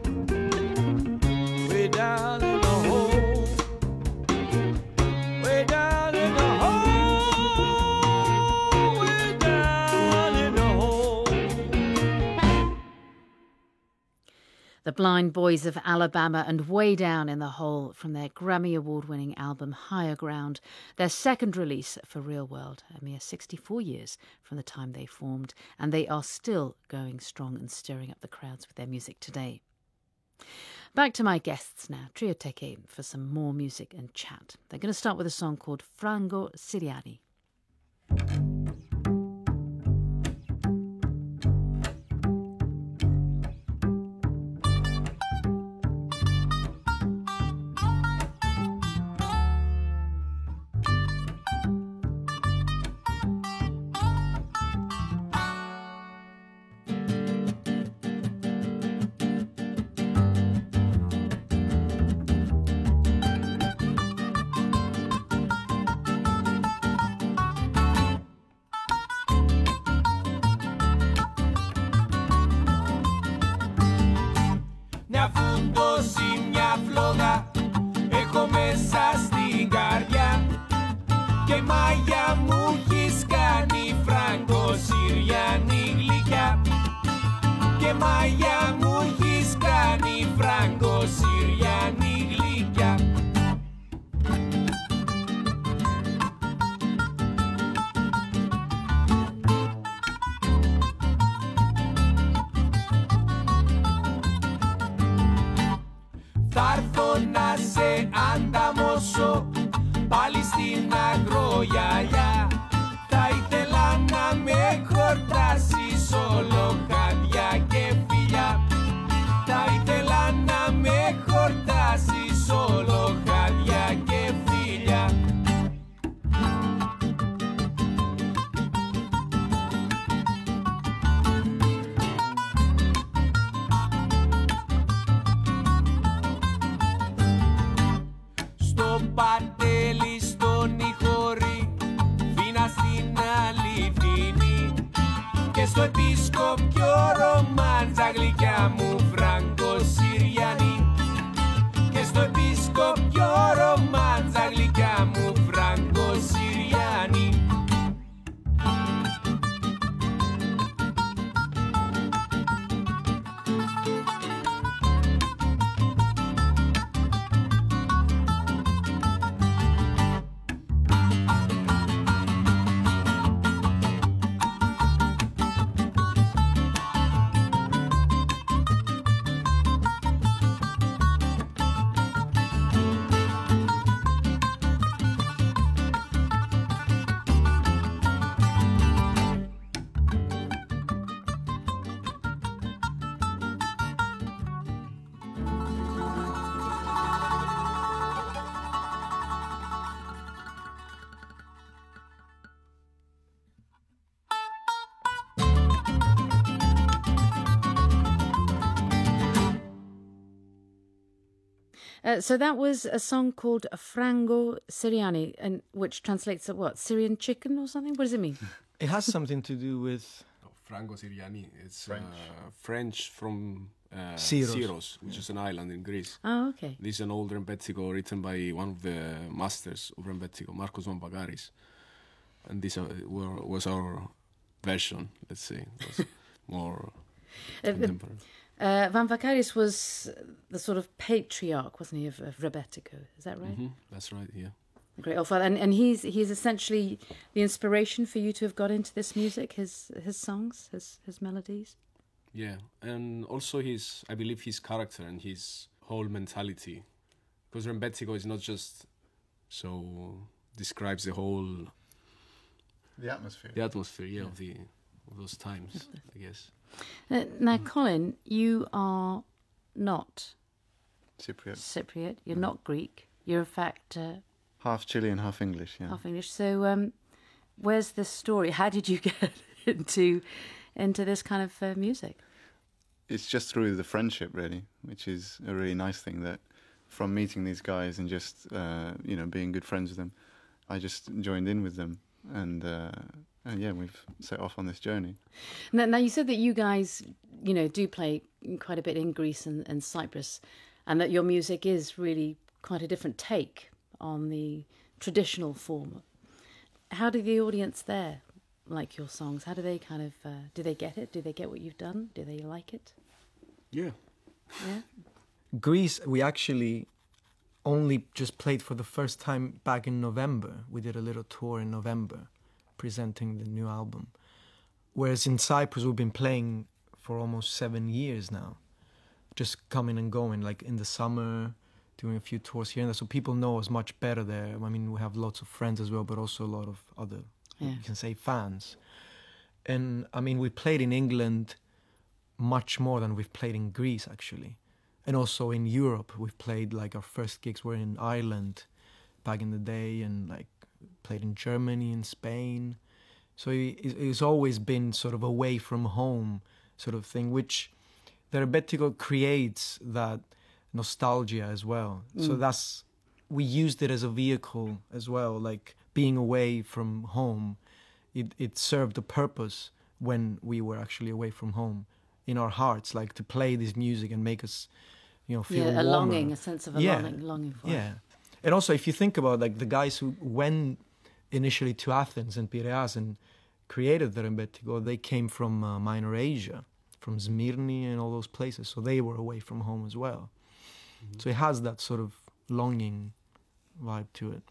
way down in the hole, way down in the hole, way down in the hole. The Blind Boys of Alabama and Way Down in the Hole from their Grammy Award-winning album Higher Ground, their second release for Real World, a mere 64 years from the time they formed, and they are still going strong and stirring up the crowds with their music today. Back to my guests now, Trio Teke, for some more music and chat. They're going to start with a song called Frango Siriani. Μια φούντωση, μια φλόγα έχω μέσα στην καρδιά και η μάγια μου έχεις κάνει Φράγκο Συριανή γλυκιά και η μάγια μου έχεις κάνει Φράγκο Συριανή γλυκιά. Θ' να σε ανταμώσω πάλι στην αγρογιαλιά. Θα ήθελα να με χορτάσεις όλο χάδια και φιλιά. Θα ήθελα να με χορτάσεις όλο χάδια και φιλιά. μου φραγκο-Συριανή και στο επισκοπιό ρομάντζα γλυκιά μου φραγκο-Συριανή. So that was a song called Frango Siriani, and which translates to what? Syrian chicken or something? What does it mean? It has something to do with Frango-Siriani. It's French from Syros. Syros, which is an island in Greece. Oh, okay. This is an old rembetiko written by one of the masters of rembetiko, Marcos Vamvakaris. And this was our version, let's say. It was more contemporary. Vamvakaris was the sort of patriarch, wasn't he, of Rebetiko? Is that right? Mm-hmm. That's right, yeah. Great old father, and he's essentially the inspiration for you to have got into this music, his songs, his melodies. Yeah, and also I believe his character and his whole mentality, because rembetiko is not just describes the whole atmosphere. The atmosphere, yeah. of those times, I guess. Now, Colin, you are not Cypriot. You're not Greek. You're in fact half Chilean, half English. Yeah, half English. So, where's the story? How did you get into this kind of music? It's just through the friendship, really, which is a really nice thing. That from meeting these guys and just being good friends with them, I just joined in with them, and yeah, we've set off on this journey. Now you said that you guys, do play quite a bit in Greece and Cyprus, and that your music is really quite a different take on the traditional form. How do the audience there like your songs? How do they kind of, do they get it? Do they get what you've done? Do they like it? Yeah. Yeah? Greece, we actually only just played for the first time back in November. We did a little tour in November presenting the new album. Whereas in Cyprus, we've been playing for almost 7 years now. Just coming and going, like in the summer, doing a few tours here and there. So people know us much better there. I mean, we have lots of friends as well, but also a lot of other, you can say, fans. And I mean, we played in England much more than we've played in Greece, actually. And also in Europe, we've played, like, our first gigs were in Ireland back in the day, and like played in Germany and Spain. So it's always been sort of away from home sort of thing, which the Rebetiko creates that nostalgia as well. So we used it as a vehicle as well, like being away from home. It served a purpose when we were actually away from home in our hearts, like to play this music and make us, feel warmer. Longing, a sense of longing for it. And also, if you think about like the guys who went initially to Athens and Piraeus and created the Rebetiko, they came from Minor Asia, from Smyrni and all those places. So they were away from home as well. Mm-hmm. So it has that sort of longing vibe to it.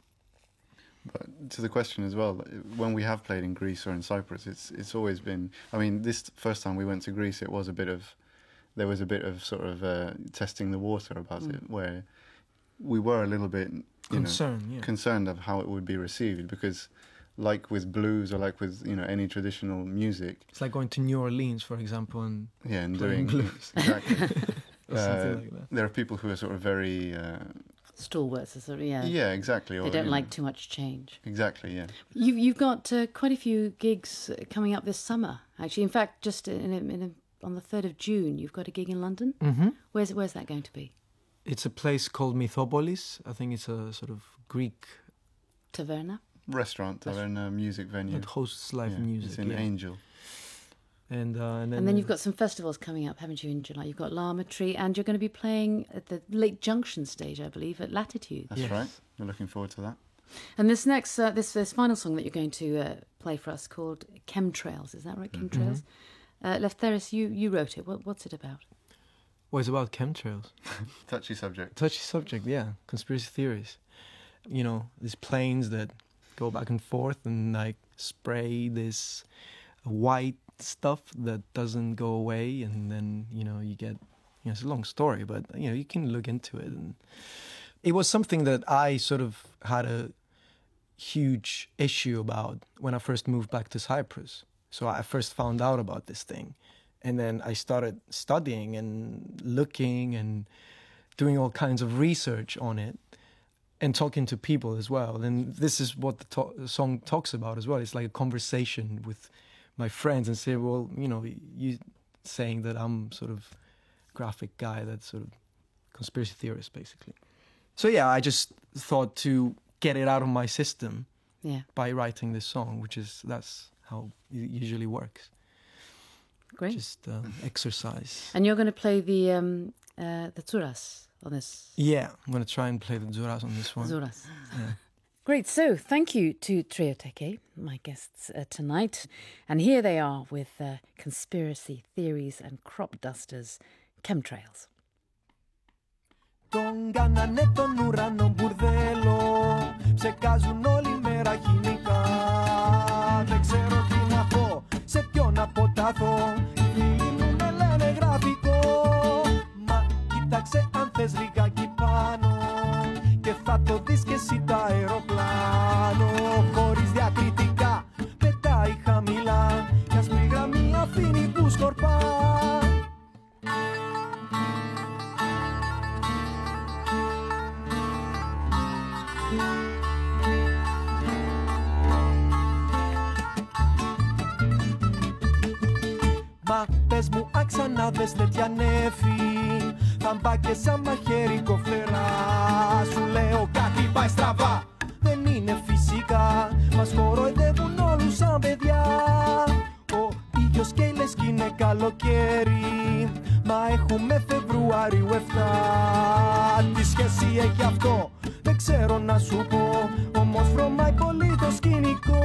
But to the question as well, when we have played in Greece or in Cyprus, it's always been. I mean, this first time we went to Greece, there was a bit of sort of testing the water about it, where we were a little bit concerned of how it would be received, because, like with blues or like with any traditional music, it's like going to New Orleans, for example, and doing blues. Exactly. Or something like that. There are people who are sort of very. Stalwarts, Yeah, exactly. They don't like too much change. Exactly, yeah. You've got quite a few gigs coming up this summer, actually. In fact, just on the 3rd of June, you've got a gig in London. Mm-hmm. Where's that going to be? It's a place called Mythopolis. I think it's a sort of Greek... Taverna? Taverna, music venue. That hosts live music. It's in Angel. And then you've got some festivals coming up, haven't you, in July? You've got Llama Tree, and you're going to be playing at the Lake Junction stage, I believe, at Latitude. That's right. We're looking forward to that. And this next, this final song that you're going to play for us, called Chemtrails, is that right? Chemtrails. Lefteris, you wrote it. What's it about? Well, it's about chemtrails. Touchy subject. Touchy subject, yeah. Conspiracy theories. You know, these planes that go back and forth and like spray this white stuff that doesn't go away, and then you get it's a long story, but you can look into it. And it was something that I sort of had a huge issue about when I first moved back to Cyprus. So I first found out about this thing, and then I started studying and looking and doing all kinds of research on it and talking to people as well. And this is what the song talks about as well. It's like a conversation with my friends and say, well, you saying that I'm sort of graphic guy, that's sort of conspiracy theorist, basically. So yeah, I just thought to get it out of my system by writing this song, that's how it usually works. Great. Just exercise. And you're going to play the Tsouras on this? Yeah, I'm going to try and play the Tsouras on this one. Tsouras. Yeah. Great. So thank you to Trio Teke, my guests tonight. And here they are with conspiracy theories and crop dusters, Chemtrails. Τον κάνανε τον ουρανό μπουρδέλο, ψεκάζουν όλη μέρα χημικά. Δεν ξέρω τι να πω, σε ποιον να αποτάθω, οι φίλοι μου με λένε γραφικό. Μα κοίταξε αν θες λιγάκι πάνω, και θα το δεις και εσύ το αεροπλάνο. Χωρίς διακριτικά πετάει χαμηλά, κι άσπρη γραμμή αφήνει που σκορπά. Μα πες μου αν ξανά δες τέτοια νέφη, θα μπα και σαν μαχαίρι κοφτερά. Σου λέω κάτι πάει στραβά, δεν είναι φυσικά, μας κοροϊδεύουν όλους σαν παιδιά. Ο ήλιος καίει λες κι είναι καλοκαίρι, μα έχουμε Φεβρουάριου 7. Τι σχέση έχει αυτό, δεν ξέρω να σου πω, όμως βρωμάει πολύ το σκηνικό.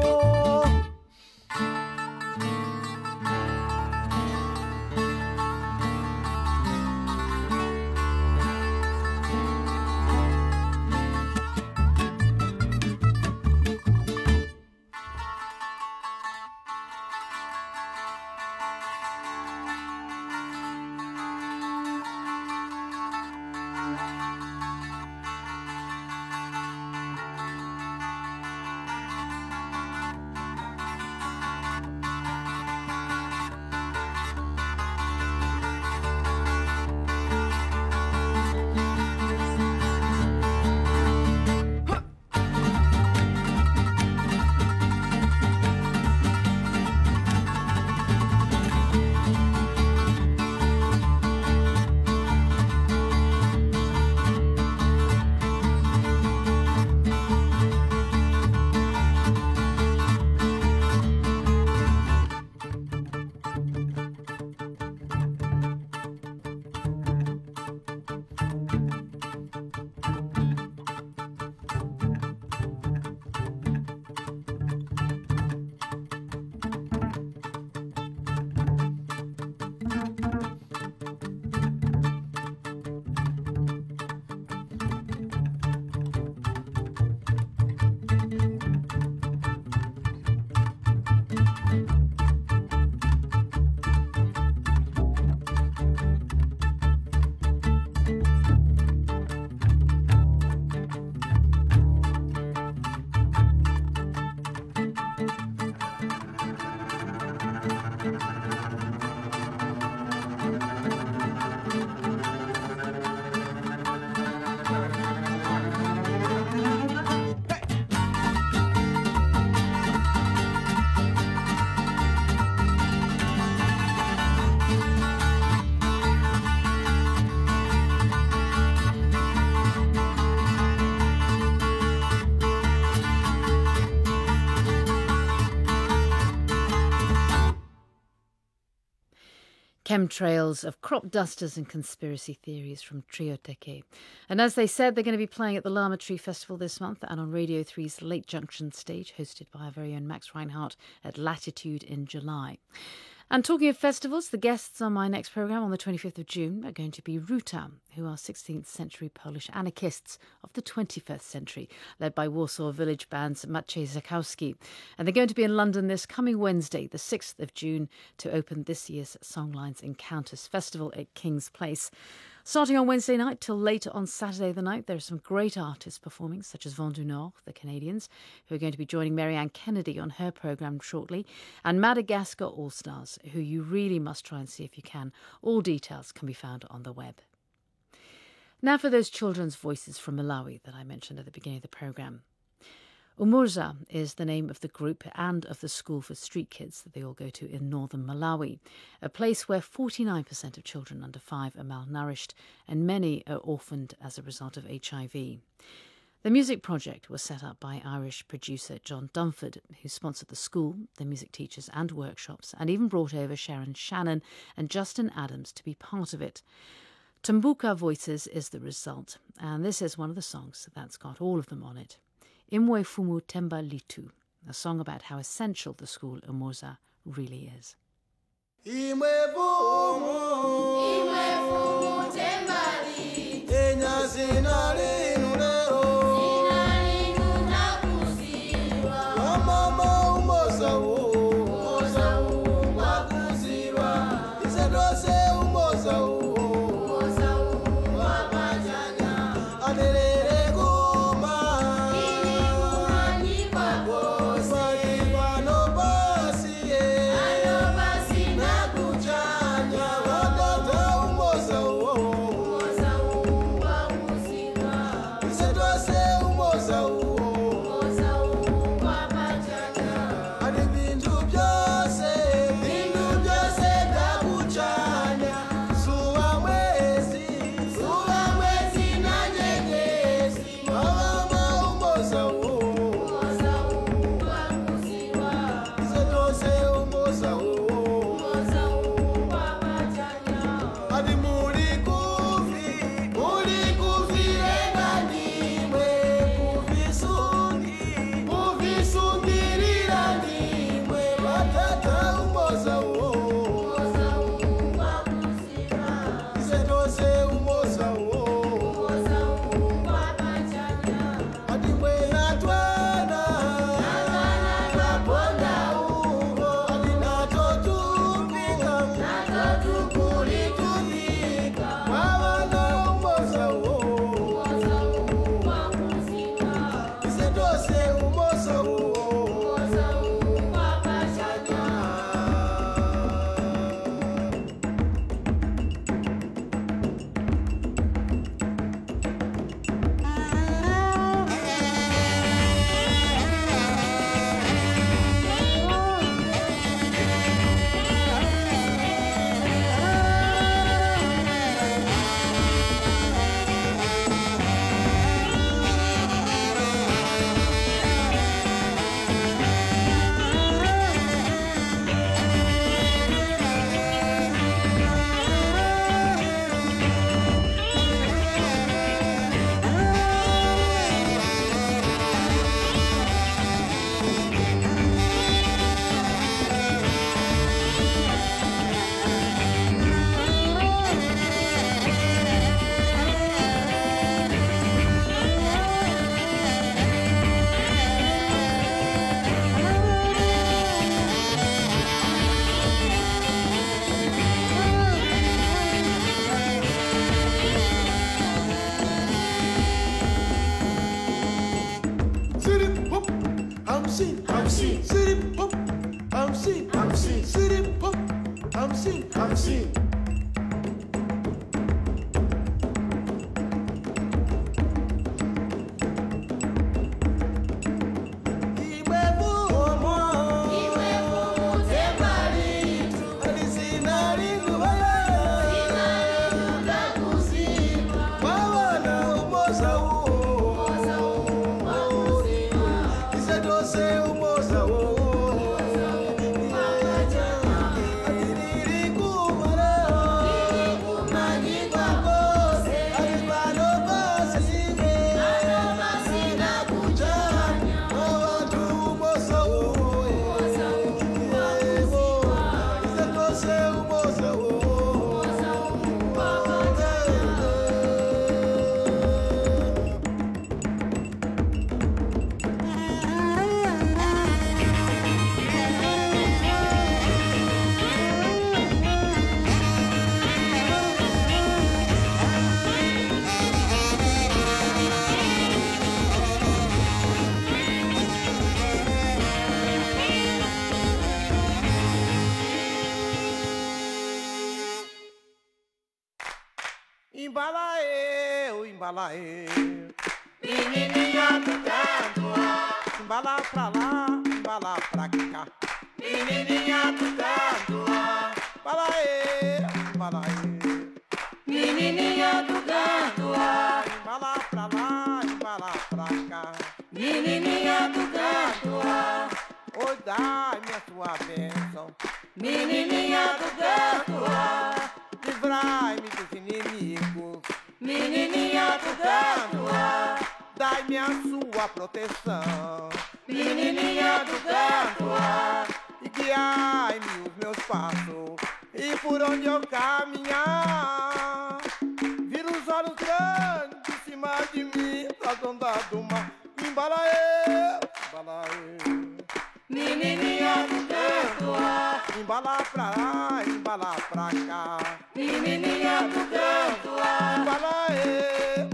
Chemtrails of crop dusters and conspiracy theories from Trio Teke. And as they said, they're going to be playing at the Lama Tree Festival this month and on Radio 3's Late Junction stage, hosted by our very own Max Reinhardt at Latitude in July. And talking of festivals, the guests on my next programme on the 25th of June are going to be Ruta, who are 16th century Polish anarchists of the 21st century, led by Warsaw Village band's Maciej Zakowski. And they're going to be in London this coming Wednesday, the 6th of June, to open this year's Songlines Encounters Festival at King's Place. Starting on Wednesday night till later on Saturday the night, there are some great artists performing, such as Vent du Nord, the Canadians, who are going to be joining Marianne Kennedy on her programme shortly, and Madagascar All-Stars, who you really must try and see if you can. All details can be found on the web. Now for those children's voices from Malawi that I mentioned at the beginning of the programme. Umurza is the name of the group and of the school for street kids that they all go to in northern Malawi, a place where 49% of children under 5 are malnourished and many are orphaned as a result of HIV. The music project was set up by Irish producer John Dunford, who sponsored the school, the music teachers and workshops, and even brought over Sharon Shannon and Justin Adams to be part of it. Tumbuka Voices is the result, and this is one of the songs that's got all of them on it. Imwe Fumu Temba Litu, a song about how essential the school Umurza really is. Imwe Fumu Temba Litu, Enya Zinale Nurero, Zinale Nunakuziwa, Wamama Umoza Umoza Wakuzirwa, Isedose Umoza Umoza Wabajanya, Adere. embala eu, menininha do canto, embala pra lá, embala pra cá, menininha do canto, embala eu, menininha do canto, embala pra lá, embala pra cá, menininha do canto, oi, dá-me a sua bênção, menininha do canto, livrai-me dos inimigos, menininha do canto, dai-me a sua proteção, menininha do canto, e guiai-me os meus passos, e por onde eu caminhar, vira os olhos grandes em cima de mim, das ondas do mar, embala eu, menininha do canto, embala pra lá, embala pra cá, menininha do canto, embala eu,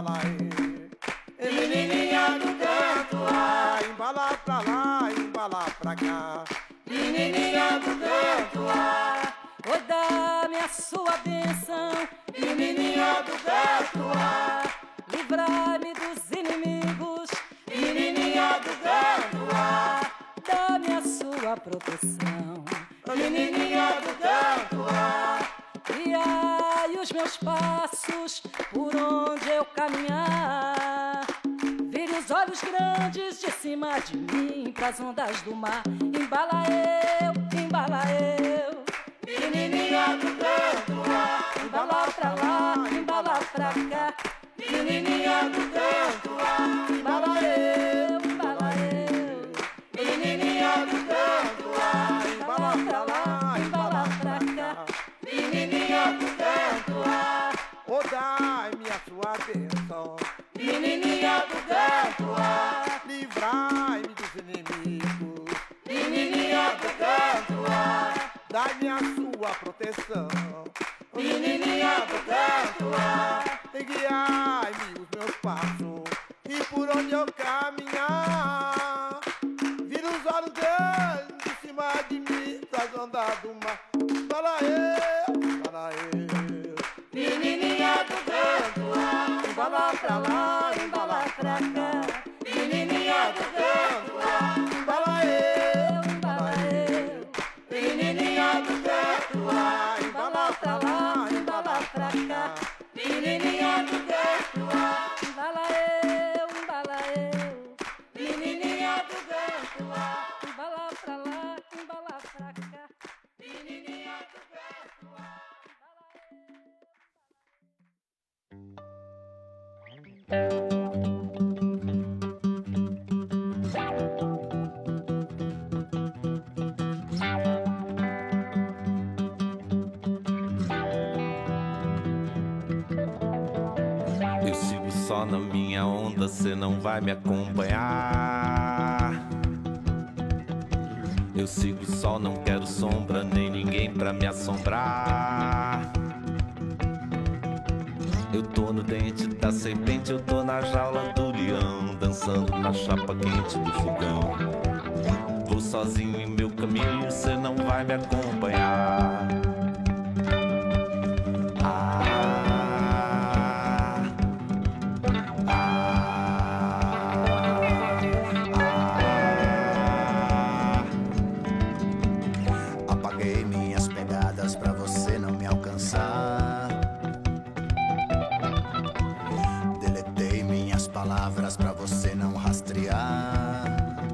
menininha do canto, embala pra lá, embala pra cá, menininha do canto, oi, dá-me a sua bênção, menininha do canto, livrai-me dos inimigos, menininha do canto, dá-me a sua proteção, menininha do canto, guiai os meus passos por onde eu caminhar, vire os olhos grandes de cima de mim pras ondas do mar, embala eu, menininha do canto, embala pra lá, embala pra cá, menininha do canto, embala eu, menininha do canto, embala pra lá, embala pra cá, menininha do canto, oh, dai-me a sua bênção, menininha do canto, livrai-me dos inimigos, menininha do canto, dai-me a sua proteção, menininha do canto, e guiai-me os meus passos, e por onde eu caminhar, vira os olhos grandes em cima de mim, das ondas do mar, embala eu, menininha do canto, embala pra lá, embala pra cá, menininha do canto, embala eu, menininha do canto, embala pra lá, embala pra cá, menininha do canto, embala eu, menininha do canto, embala pra lá, embala pra cá, menininha do canto. Eu sigo só na minha onda, cê não vai me acompanhar. Eu sigo só, não quero sombra, nem ninguém pra me assombrar. Eu tô no dente da serpente, eu tô na jaula do leão, dançando na chapa quente do fogão. Vou sozinho em meu caminho, cê não vai me acompanhar. Apaguei minhas pegadas pra você não me alcançar. Deletei minhas palavras pra você não rastrear.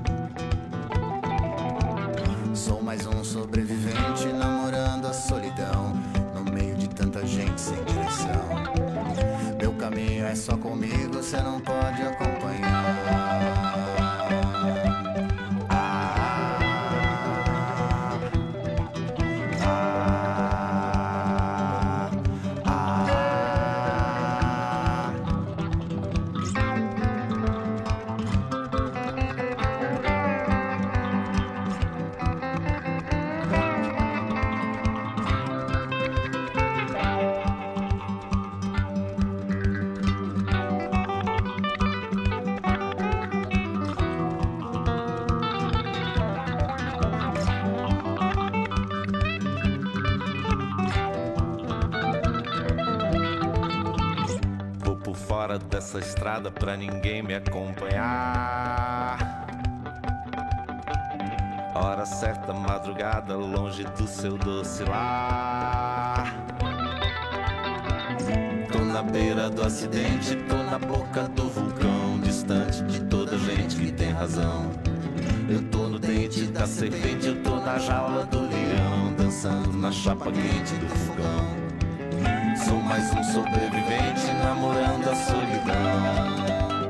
Sou mais um sobrevivente namorando a solidão, no meio de tanta gente sem direção. Meu caminho é só comigo, cê não pode acompanhar. fora dessa estrada pra ninguém me acompanhar. Hora certa, madrugada, longe do seu doce lar. Tô na beira do acidente, tô na boca do vulcão, distante de toda gente que tem razão. Eu tô no dente da serpente, eu tô na jaula do leão, dançando na chapa quente do fogão. Sou mais um sobrevivente, namorando a solidão.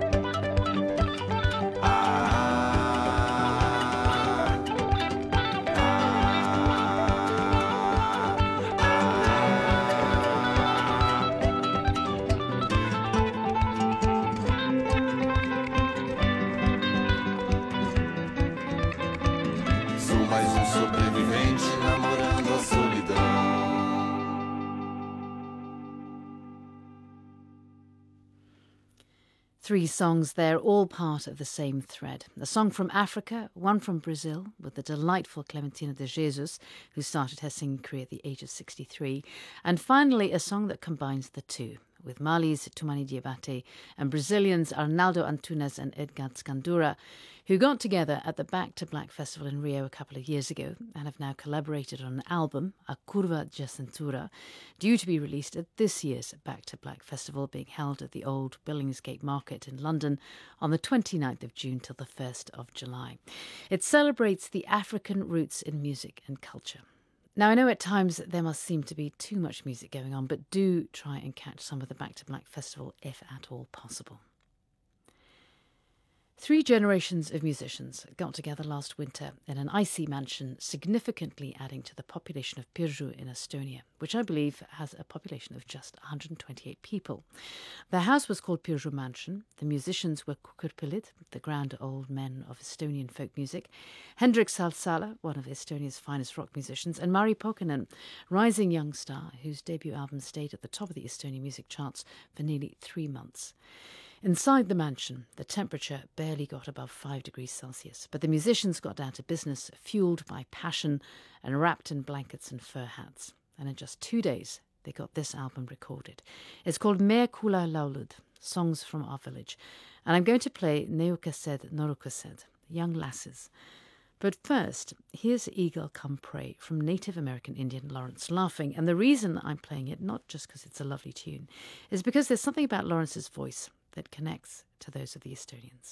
Three songs there, all part of the same thread. A song from Africa, one from Brazil, with the delightful Clementina de Jesus, who started her singing career at the age of 63. And finally, a song that combines the two, with Mali's Toumani Diabate and Brazilians Arnaldo Antunes and Edgar Scandura, who got together at the Back to Black Festival in Rio a couple of years ago and have now collaborated on an album, A Curva de Cintura, due to be released at this year's Back to Black Festival, being held at the old Billingsgate Market in London on the 29th of June till the 1st of July. It celebrates the African roots in music and culture. Now, I know at times there must seem to be too much music going on, but do try and catch some of the Back to Black Festival if at all possible. Three generations of musicians got together last winter in an icy mansion, significantly adding to the population of Pirju in Estonia, which I believe has a population of just 128 people. The house was called Pirju Mansion. The musicians were Kukurpilit, the grand old men of Estonian folk music, Hendrik Salsala, one of Estonia's finest rock musicians, and Mari Pokkanen, rising young star whose debut album stayed at the top of the Estonian music charts for nearly 3 months. Inside the mansion, the temperature barely got above 5 degrees Celsius, but the musicians got down to business, fueled by passion and wrapped in blankets and fur hats. And in just 2 days, they got this album recorded. It's called Meer Kula Laulud, Songs from Our Village. And I'm going to play Neukased Norukased, Young Lasses. But first, here's Eagle Come Pray from Native American Indian Lawrence Laughing. And the reason I'm playing it, not just because it's a lovely tune, is because there's something about Lawrence's voice that connects to those of the Estonians.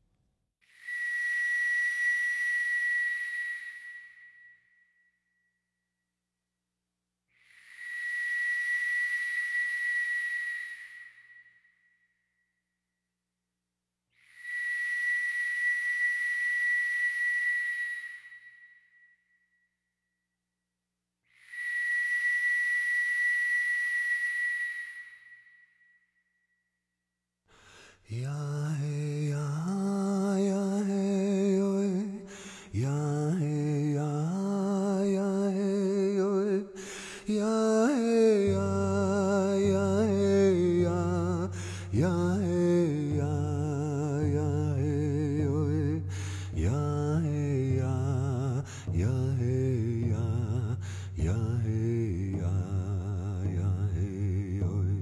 Ya hey ya ya hey oy, ya hey ya ya hey oy, ya hey ya ya hey ya, ya hey ya ya hey oy, ya hey ya ya hey ya, ya hey ya ya hey oy.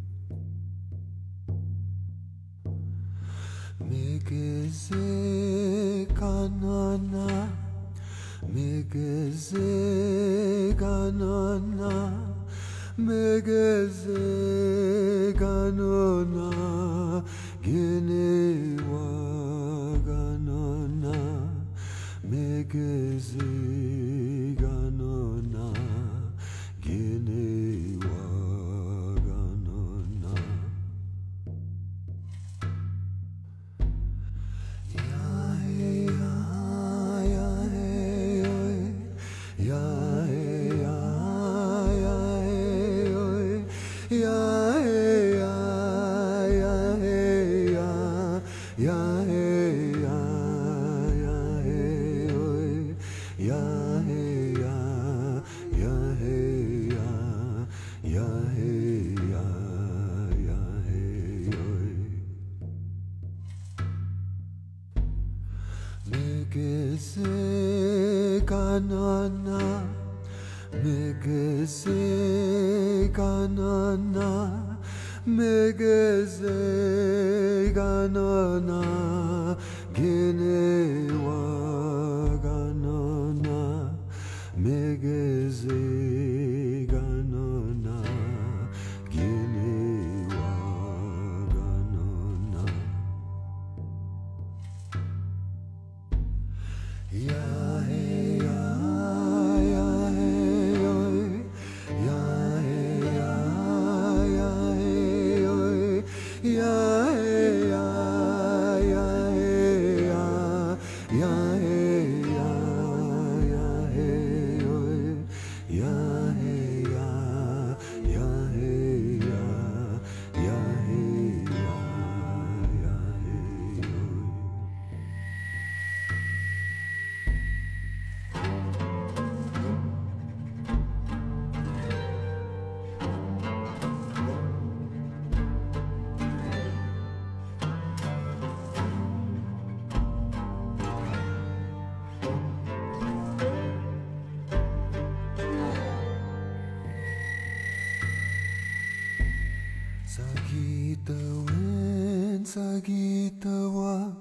Megeze kanana, megeze kanana, megeze kanana, genewa kanana, megeze kanana, genewa kanana. Megeze kanana, megeze kanana, Megeze ganana genewa ganana Megeze ganana genewa ganana Ya hey ya ya hey oy ya hey ya ya hey oy ya hey ya ya hey ya ya hey ya ya hey oy ya hey ya ya hey ya ya hey ya ya hey oy Sagitawen, sagitawag,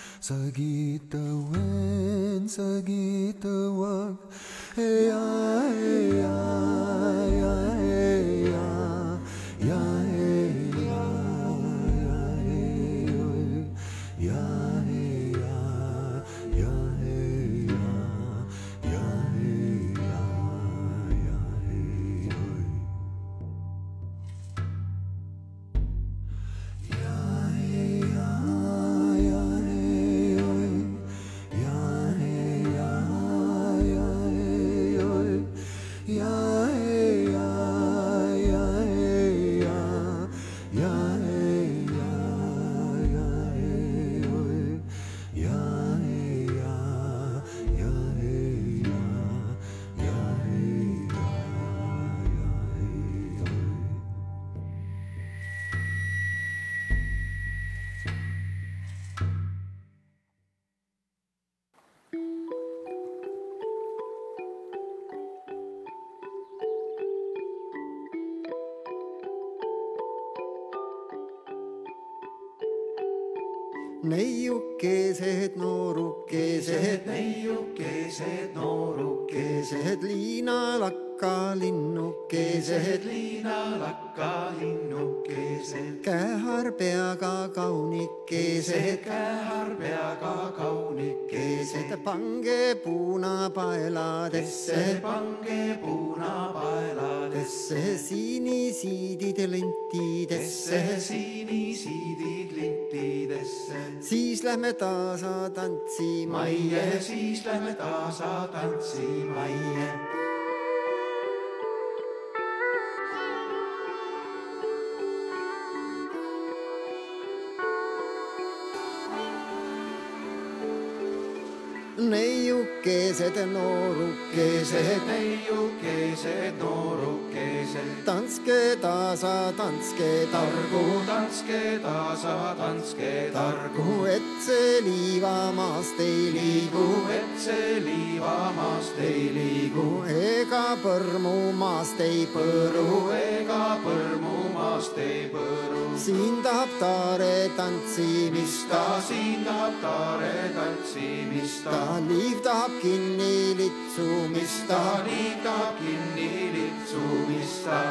sagitawen, sagitawag. Hey ya, hey ya, ya hey ya, ya hey ya, ya hey oy, ya hey ya, ya hey ya, ya hey ya, ya hey oy. Neiukesed, noorukesed, neiukesed, noorukesed, liinalakka linnukesed, liinalakka linnukesed, käeharpeaga kaunikesed, käeharpeaga kaunikesed, pange puunapaeladesse, pange puunapaeladesse, sinisiidid lintidesse, sinisiidid lintidesse. Siis lähme taasa tantsimajje, siis lähme taasa tantsimajje. Neiukesed, noorukesed, neiukesed, noorukesed, tantske taasa, tantske targu, tantske taasa, tantske targu, et see liivamaast ei liigu, et see liivamaast ei liigu, ega põrmu maast ei põru, ega põrmu maast ei põru. Siin tahab taare tantsimista, siin tahab taare tantsimista, liiv tahab kinni litsumista, liiv tahab kinni litsumista.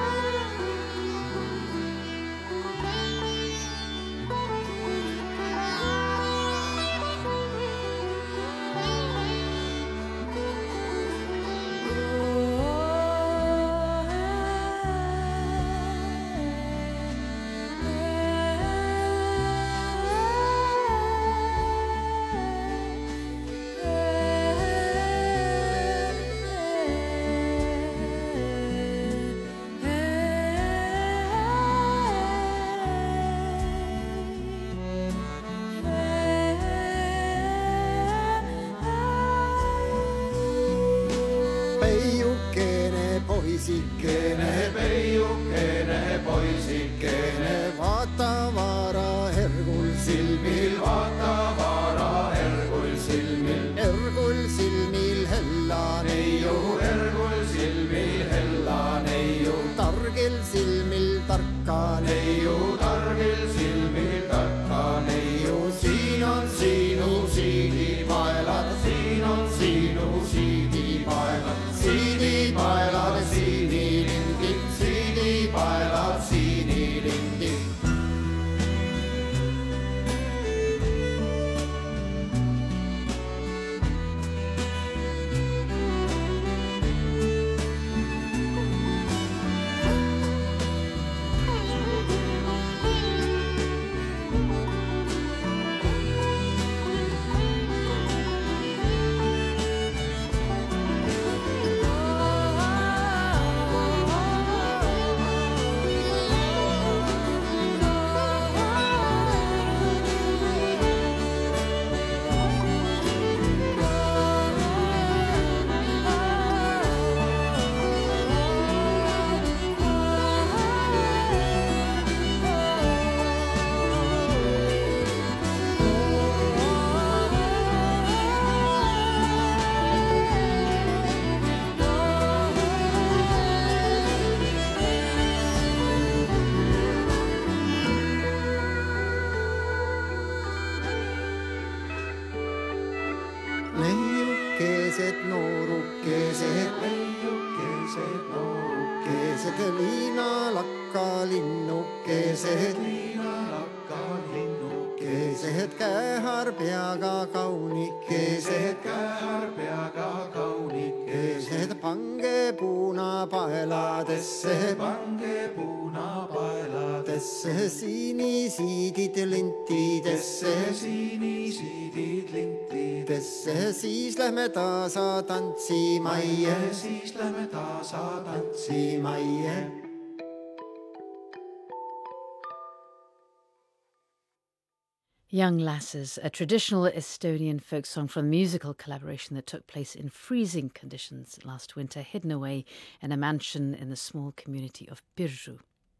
Poisikene, peiukene, poisikene, vaata vaara ergul silmil, vaata vaara ergul silmil, ergul silmil hella neiu, ergul silmil hella neiu, targil silmil tarka neiu. noorukesed, noorukesed, liinalakkalinnukesed, liinalakkalinnukesed, käeharpeaga kaunikesed, käeharpeaga kaunikesed, pange puunapaeladesse, pange puunapaeladesse, sinisiidid lintidesse, sinisiidid lintidesse, siis lähme taasa tantsimajja, siis lähme taasa tantsimajja. Young Lasses, a traditional Estonian folk song from a musical collaboration that took place in freezing conditions last winter, hidden away in a mansion in the small community of Pirru.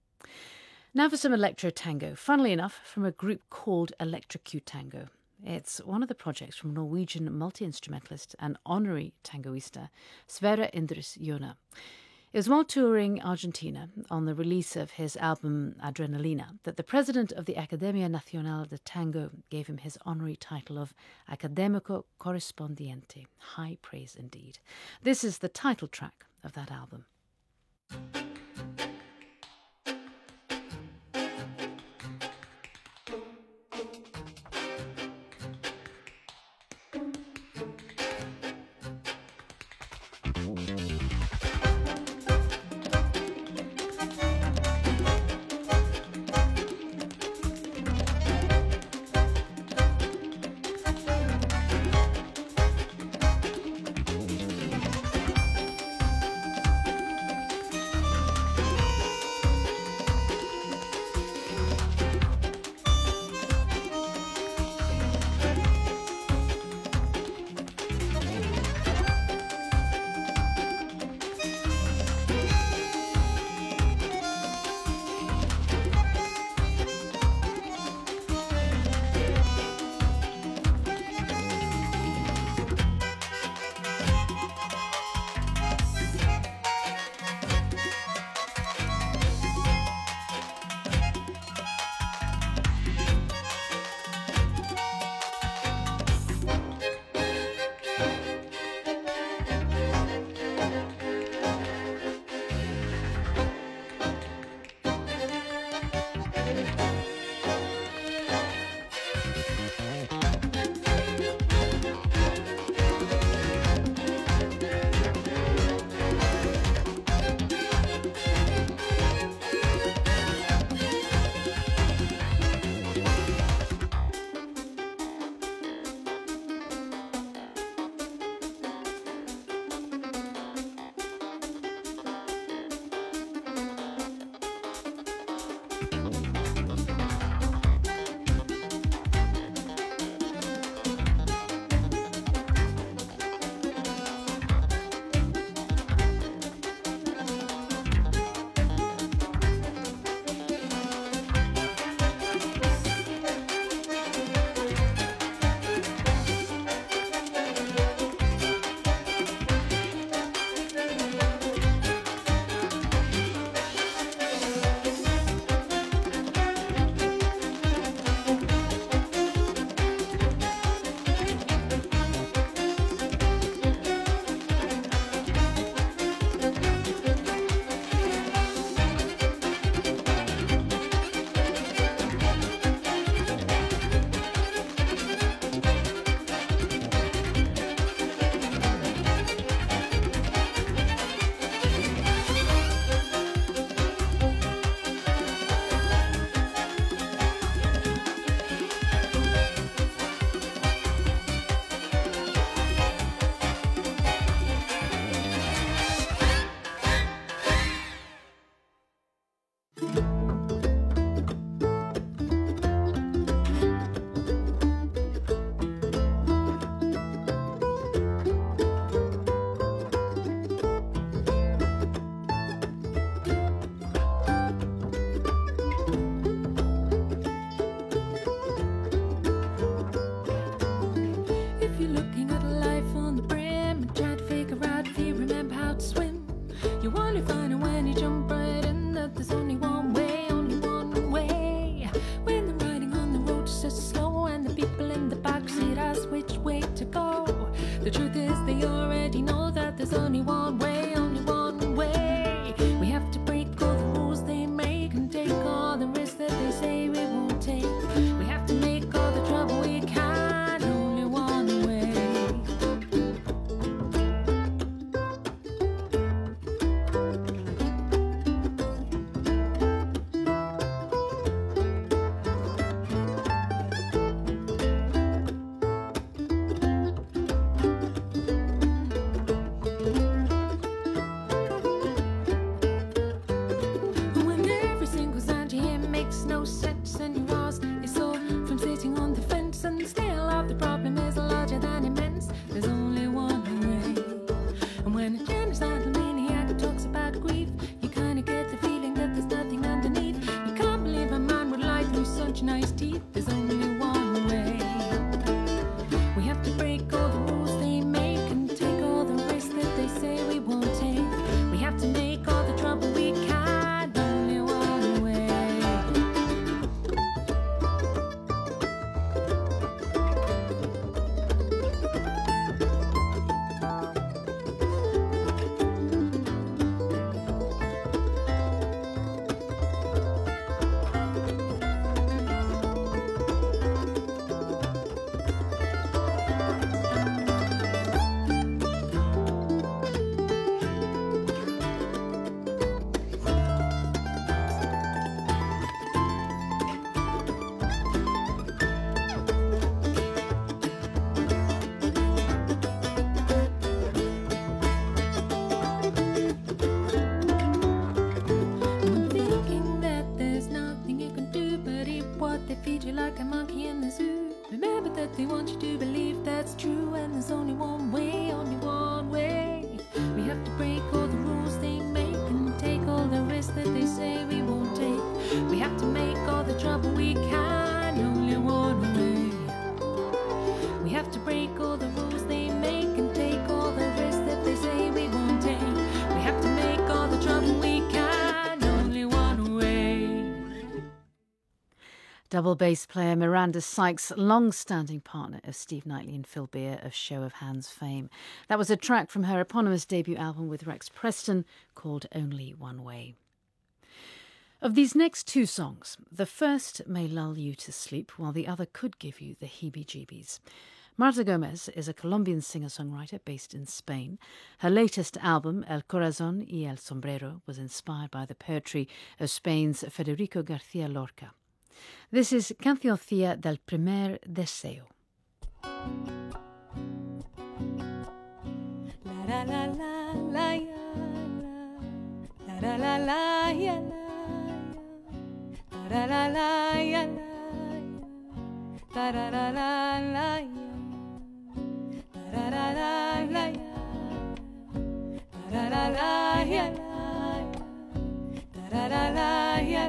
Now for some electro tango, funnily enough, from a group called Electrocute Tango. It's one of the projects from Norwegian multi-instrumentalist and honorary tangoista Sverre Indris Jona. It was while touring Argentina on the release of his album Adrenalina that the president of the Academia Nacional de Tango gave him his honorary title of Académico Correspondiente. High praise indeed. This is the title track of that album. The truth is they already know that there's only one way, only one way. We have to break all the rules they make and take all the risks that they say we won't take. We have to make all the trouble we can, only one way. When every single sound you hear makes no sense and you're lost, it's all from sitting on the fence. And still half the problem is larger than immense. There's only one way. And when a genocidal maniac talks about grief, you kinda get the feeling that there's nothing underneath. You can't believe a man would lie through such nice teeth. There's only one way. We have to break all the rules they make and take all the risks that they say we won't take. We have to make all the trouble we can, only one way. I'm thinking that there's nothing you can do but eat what they feed you like a monkey in the zoo. Remember that they want you to believe that's true, and there's only one way, only one way. We have to break all the rules they make and take all the risks that they say we won't take. We have to make all the trouble we can, only one way. We have to break all the rules they make and take all the risks that they say we won't take. We have to make all the trouble we can, only one way. Double bass player Miranda Sykes, long-standing partner of Steve Knightley and Phil Beer of Show of Hands fame. That was a track from her eponymous debut album with Rex Preston called Only One Way. Of these next two songs, the first may lull you to sleep while the other could give you the heebie-jeebies. Marta Gomez is a Colombian singer-songwriter based in Spain. Her latest album, El Corazón y el Sombrero, was inspired by the poetry of Spain's Federico García Lorca. This is Cancioncilla del Primer Deseo. La la la la ya la la la ya la la la ya la la la la ya la la la la ya la la la ya la la la ya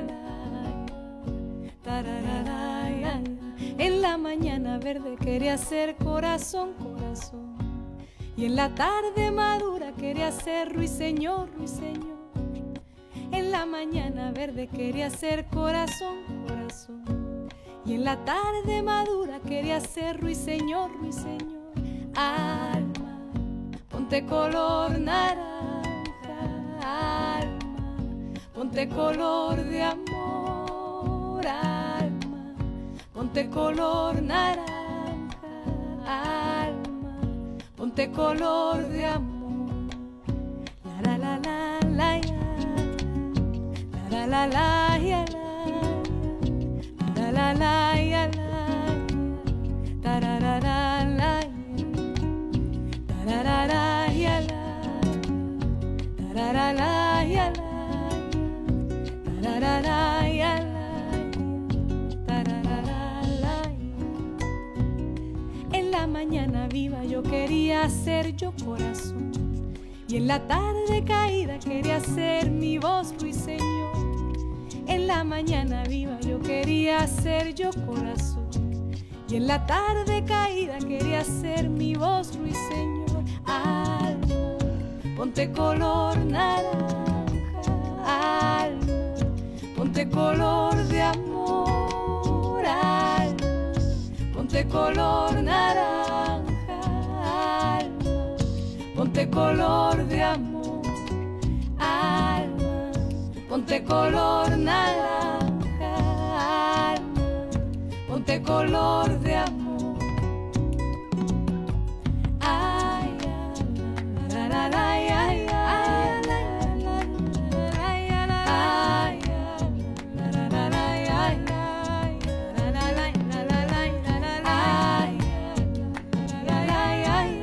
la. En la mañana verde quería ser corazón, corazón. Y en la tarde madura quería ser ruiseñor, ruiseñor. En la mañana verde quería ser corazón, corazón. Y en la tarde madura quería ser ruiseñor, ruiseñor. Alma, ponte color naranja. Alma, ponte color de amor. Alma, ponte color naranja. Alma, ponte color de amor. La la la la ya. La la la ya la la la ya la la la la la la la la ya la la la ya la la la ya la. En la mañana viva yo quería ser yo corazón, y en la tarde caída quería ser mi voz ruiseñor. En la mañana viva yo quería ser yo corazón, y en la tarde caída quería ser mi voz ruiseñor. Alma, ponte color naranja. Alma, ponte color de amor. Alma, ponte color naranja. Alma, color de amor, alma, ponte color naranja, alma, ponte color de amor. Ay, la la la, ay, ay, ay, la la la, ay, ay, la la la, ay, ay, la la la, la la la, la la la, ay, la la la, ay, ay.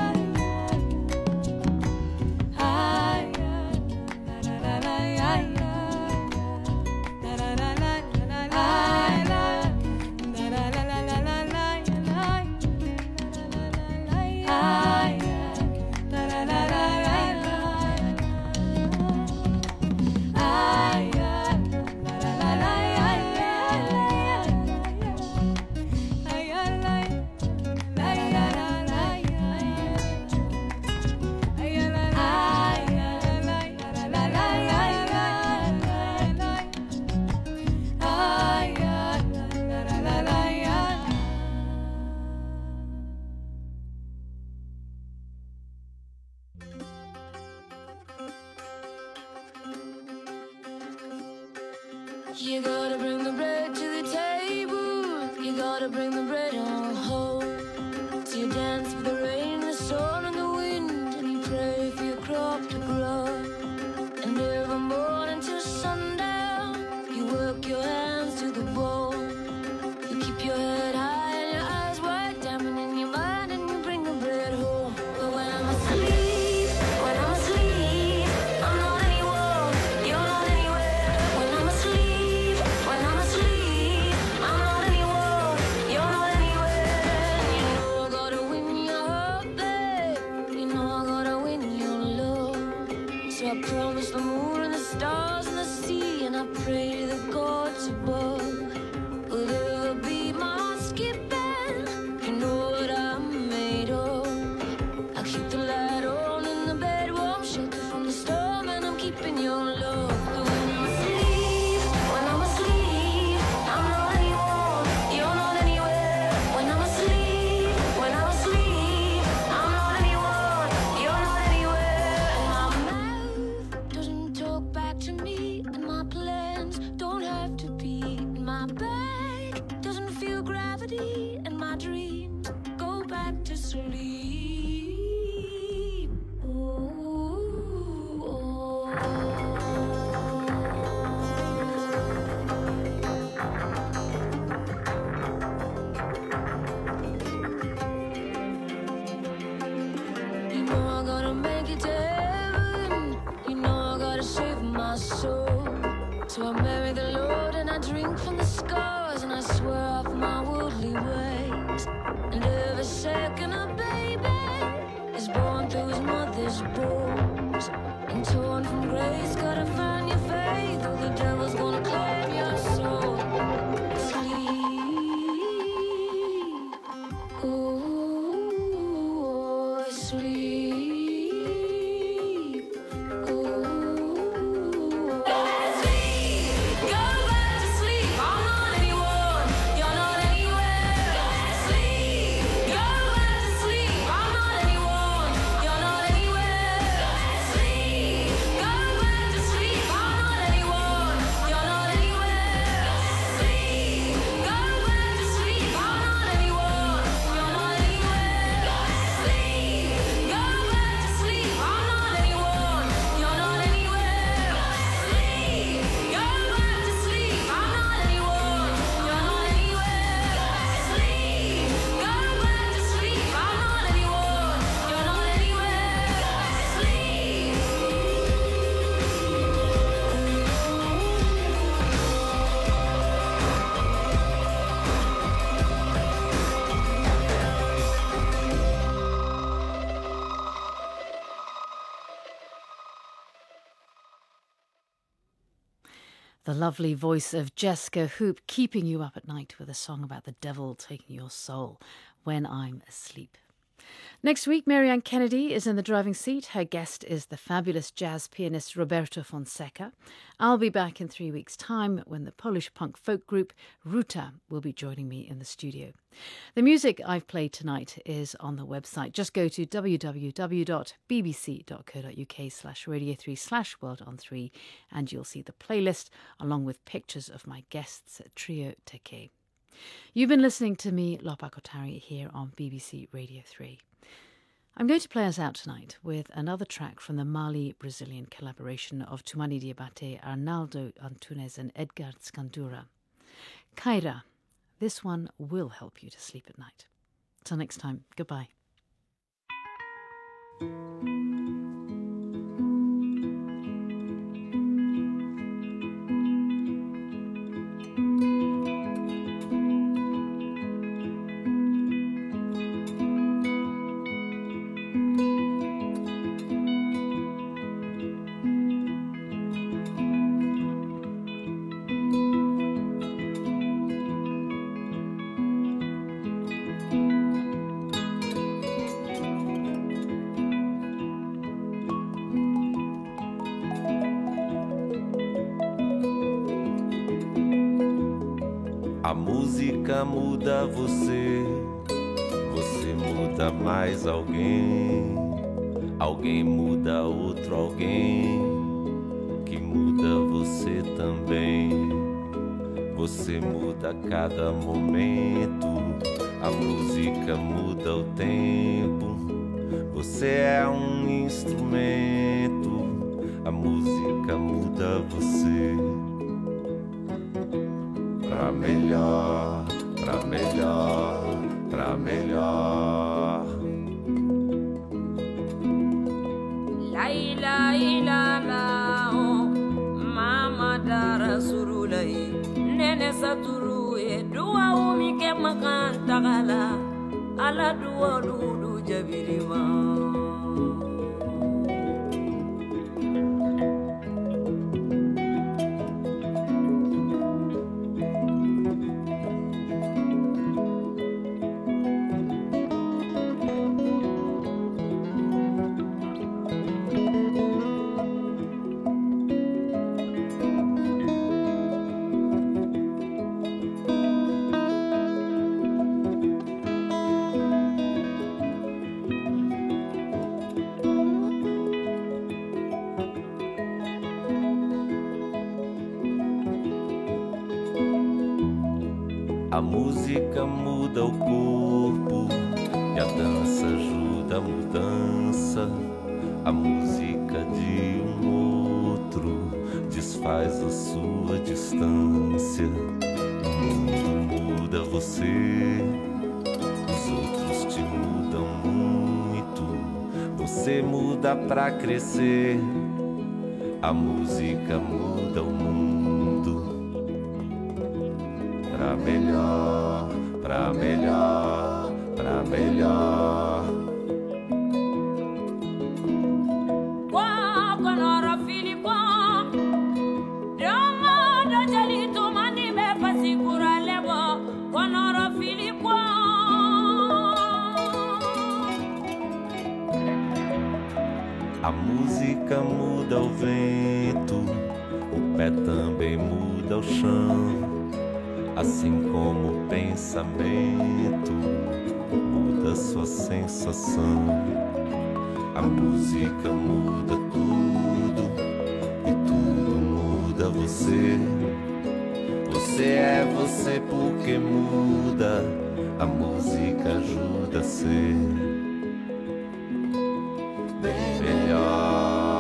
You gotta bring the bread to the table. You gotta bring the bread on home. So you dance with the rain, the sun, and the wind, and you pray for your crop to grow. And every morning till sundown, you work your hands to the bone. You keep your head high and your eyes wide, diamond in your mind, and you bring the bread home. But when I'm asleep, I'm not anywhere, you're not anywhere. When I'm asleep, I'm not anywhere, you're not anywhere. You know I gotta win your heart, babe. You know I gotta win your love. So I promise the moon and the stars and the sea, and I pray to the gods above. Will ever be my skipping? You know what I'm made of. I keep the light on in the bed warm, shelter from the storm, and I'm keeping your love. But when I'm asleep, I'm not anymore, you're not anywhere. When I'm asleep, I'm not anymore, you're not anywhere. And my mouth doesn't talk back to me, and my plans don't have to be. And my back doesn't feel gravity, and my dreams go back to sleep. You know I gotta make it to heaven. You know I gotta save my soul. So I marry the Lord and I drink from the scars, and I swear off my worldly ways. And every second a baby is born through his mother's bones. And torn from grace, gotta find your faith, or the devil's gonna claim your soul. Sleep, oh, sleep. The lovely voice of Jessica Hoop keeping you up at night with a song about the devil taking your soul when I'm asleep. Next week, Marianne Kennedy is in the driving seat. Her guest is the fabulous jazz pianist Roberto Fonseca. I'll be back in 3 weeks' time when the Polish punk folk group Ruta will be joining me in the studio. The music I've played tonight is on the website. Just go to www.bbc.co.uk/radio3/World on 3 and you'll see the playlist along with pictures of my guests at Trio Teke. You've been listening to me, Lopa Kotari, here on BBC Radio 3. I'm going to play us out tonight with another track from the Mali-Brazilian collaboration of Toumani Diabate, Arnaldo Antunes and Edgar Scandura. Kaira, this one will help you to sleep at night. Till next time, goodbye. A música muda você, você muda mais alguém, alguém muda outro alguém, que muda você também. Você muda a cada momento, a música muda o tempo. Você é um instrumento, a música muda você. Pra melhor, pra melhor, pra melhor. La ilaha illallah, mama dara surulai, nene saturu e dua umi ke makan tagala, ala dua dudu jabirima. A música muda o corpo e a dança ajuda a mudança. A música de outro desfaz a sua distância. O mundo muda você, os outros te mudam muito. Você muda pra crescer, a música muda o mundo. Pra melhor, pra melhor, pra melhor. A música muda o vento, o pé também muda o chão. Assim como o pensamento muda sua sensação. A música muda tudo e tudo muda você. Você é você porque muda, a música ajuda a ser bem melhor.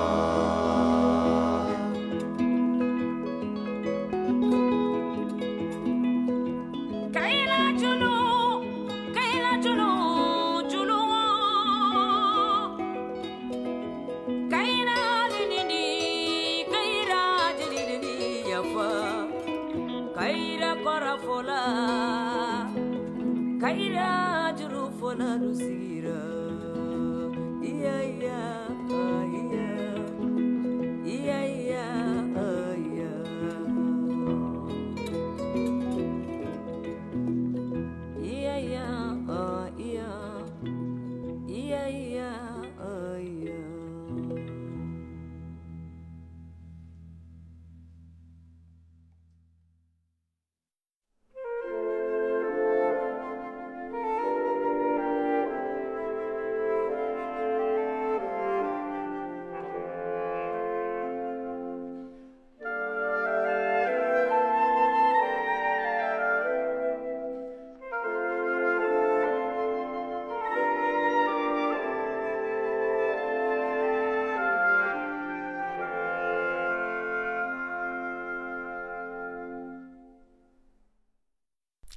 Kaira juru fola rusira, iya iya iya, iya iya iya, iya iya iya.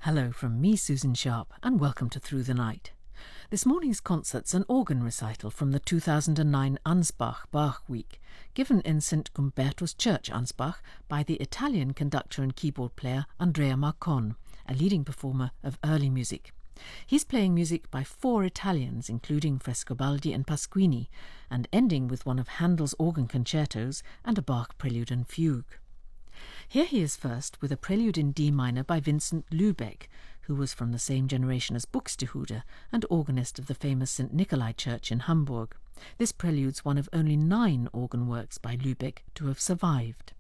Hello from me, Susan Sharp, and welcome to Through the Night. This morning's concert's an organ recital from the 2009 Ansbach Bach Week, given in St. Gumberto's Church, Ansbach, by the Italian conductor and keyboard player Andrea Marcon, a leading performer of early music. He's playing music by 4 Italians, including Frescobaldi and Pasquini, and ending with one of Handel's organ concertos and a Bach prelude and fugue. Here he is first with a prelude in D minor by Vincent Lübeck, who was from the same generation as Buxtehude and organist of the famous St. Nikolai Church in Hamburg. This prelude's one of only 9 organ works by Lübeck to have survived.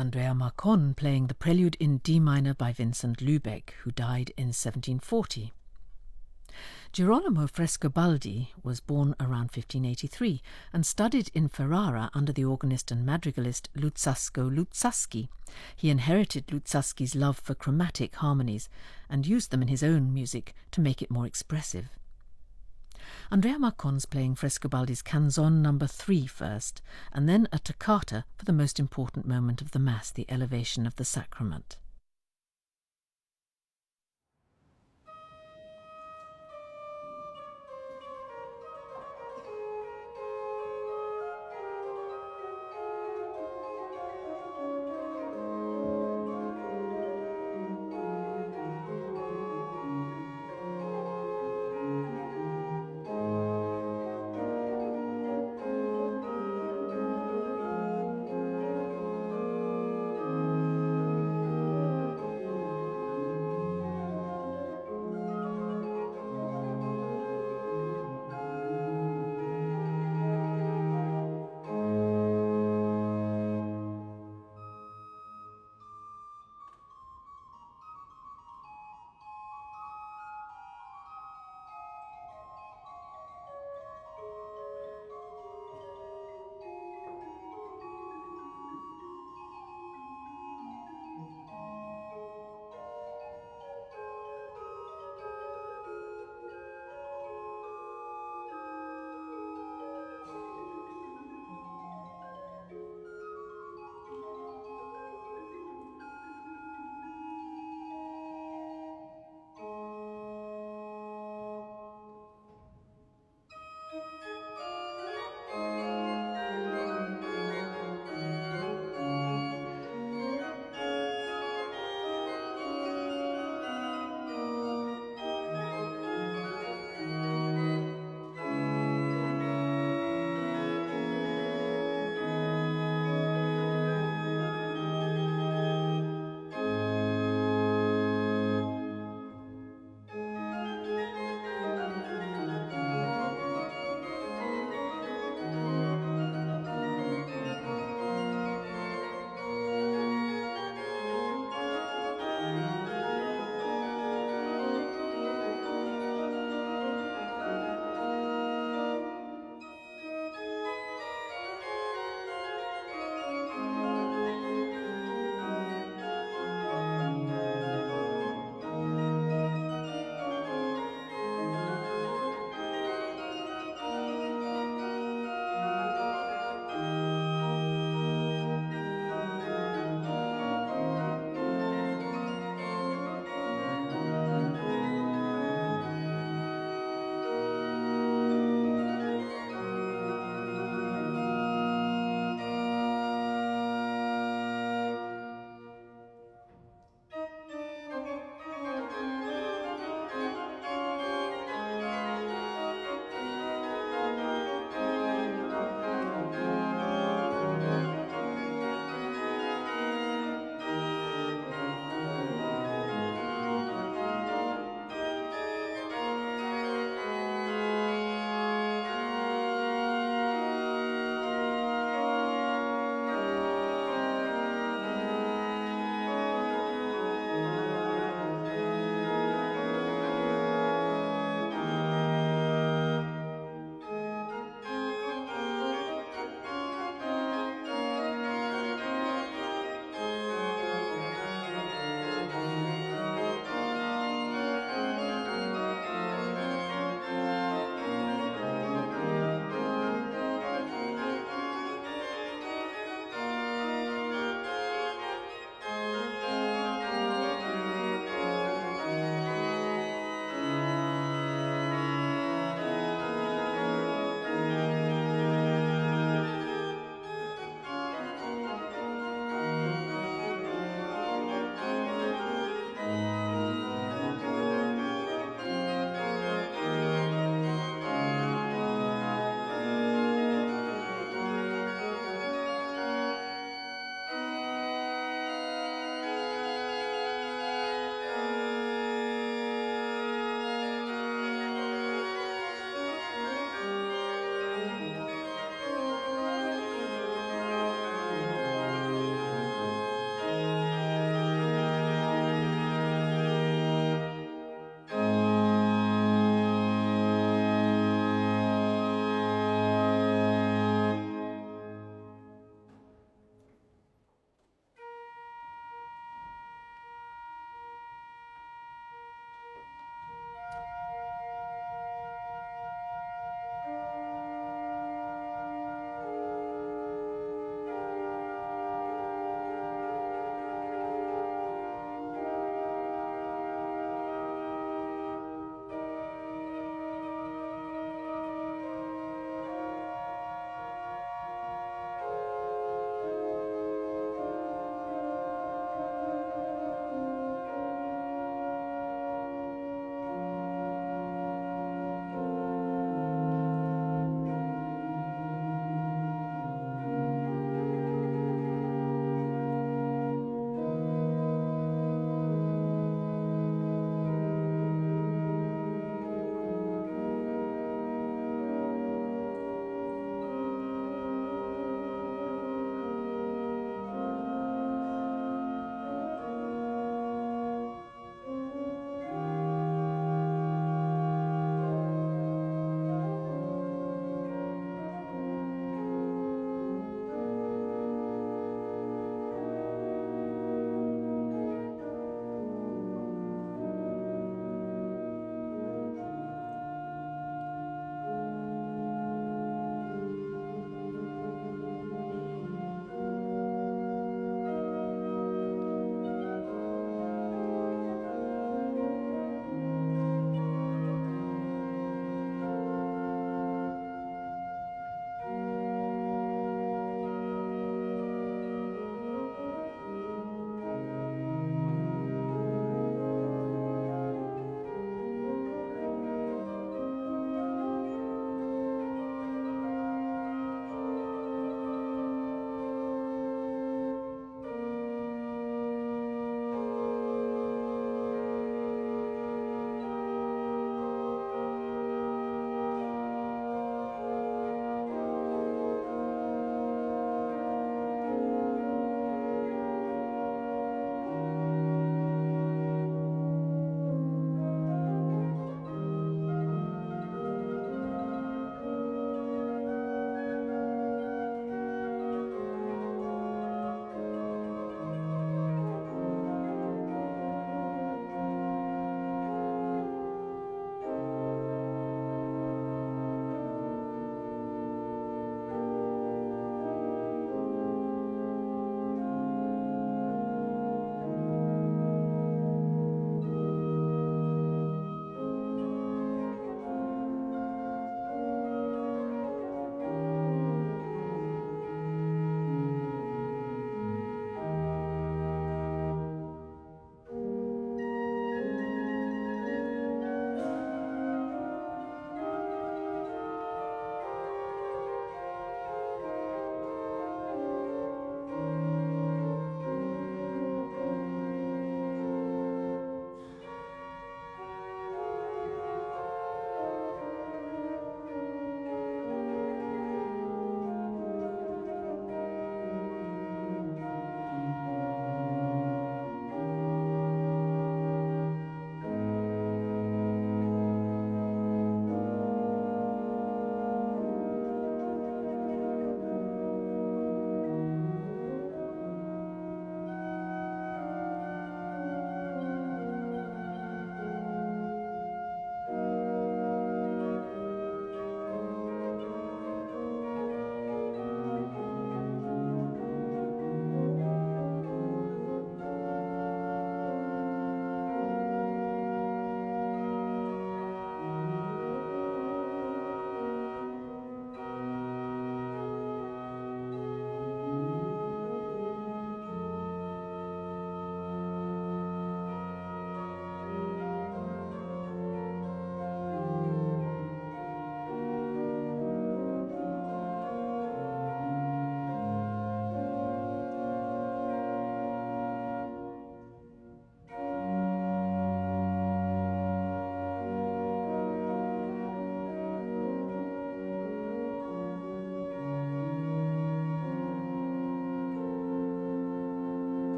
Andrea Marcon playing the Prelude in D minor by Vincent Lübeck, who died in 1740. Girolamo Frescobaldi was born around 1583 and studied in Ferrara under the organist and madrigalist Luzzasco Luzzaschi. He inherited Luzzaschi's love for chromatic harmonies and used them in his own music to make it more expressive. Andrea Marcon's playing Frescobaldi's Canzon No. 3 first, and then a toccata for the most important moment of the Mass, the elevation of the sacrament.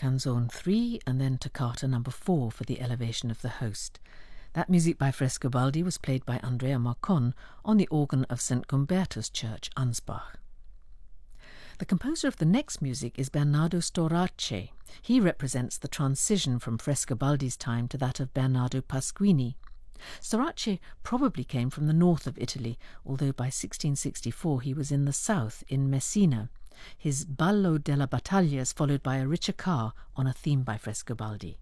Canzone 3 and then Toccata number 4 for the elevation of the host. That music by Frescobaldi was played by Andrea Marcon on the organ of St. Gumberto's Church, Ansbach. The composer of the next music is Bernardo Storace. He represents the transition from Frescobaldi's time to that of Bernardo Pasquini. Storace probably came from the north of Italy, although by 1664 he was in the south, in Messina. His Ballo della Battaglia is followed by a ricercar on a theme by Frescobaldi.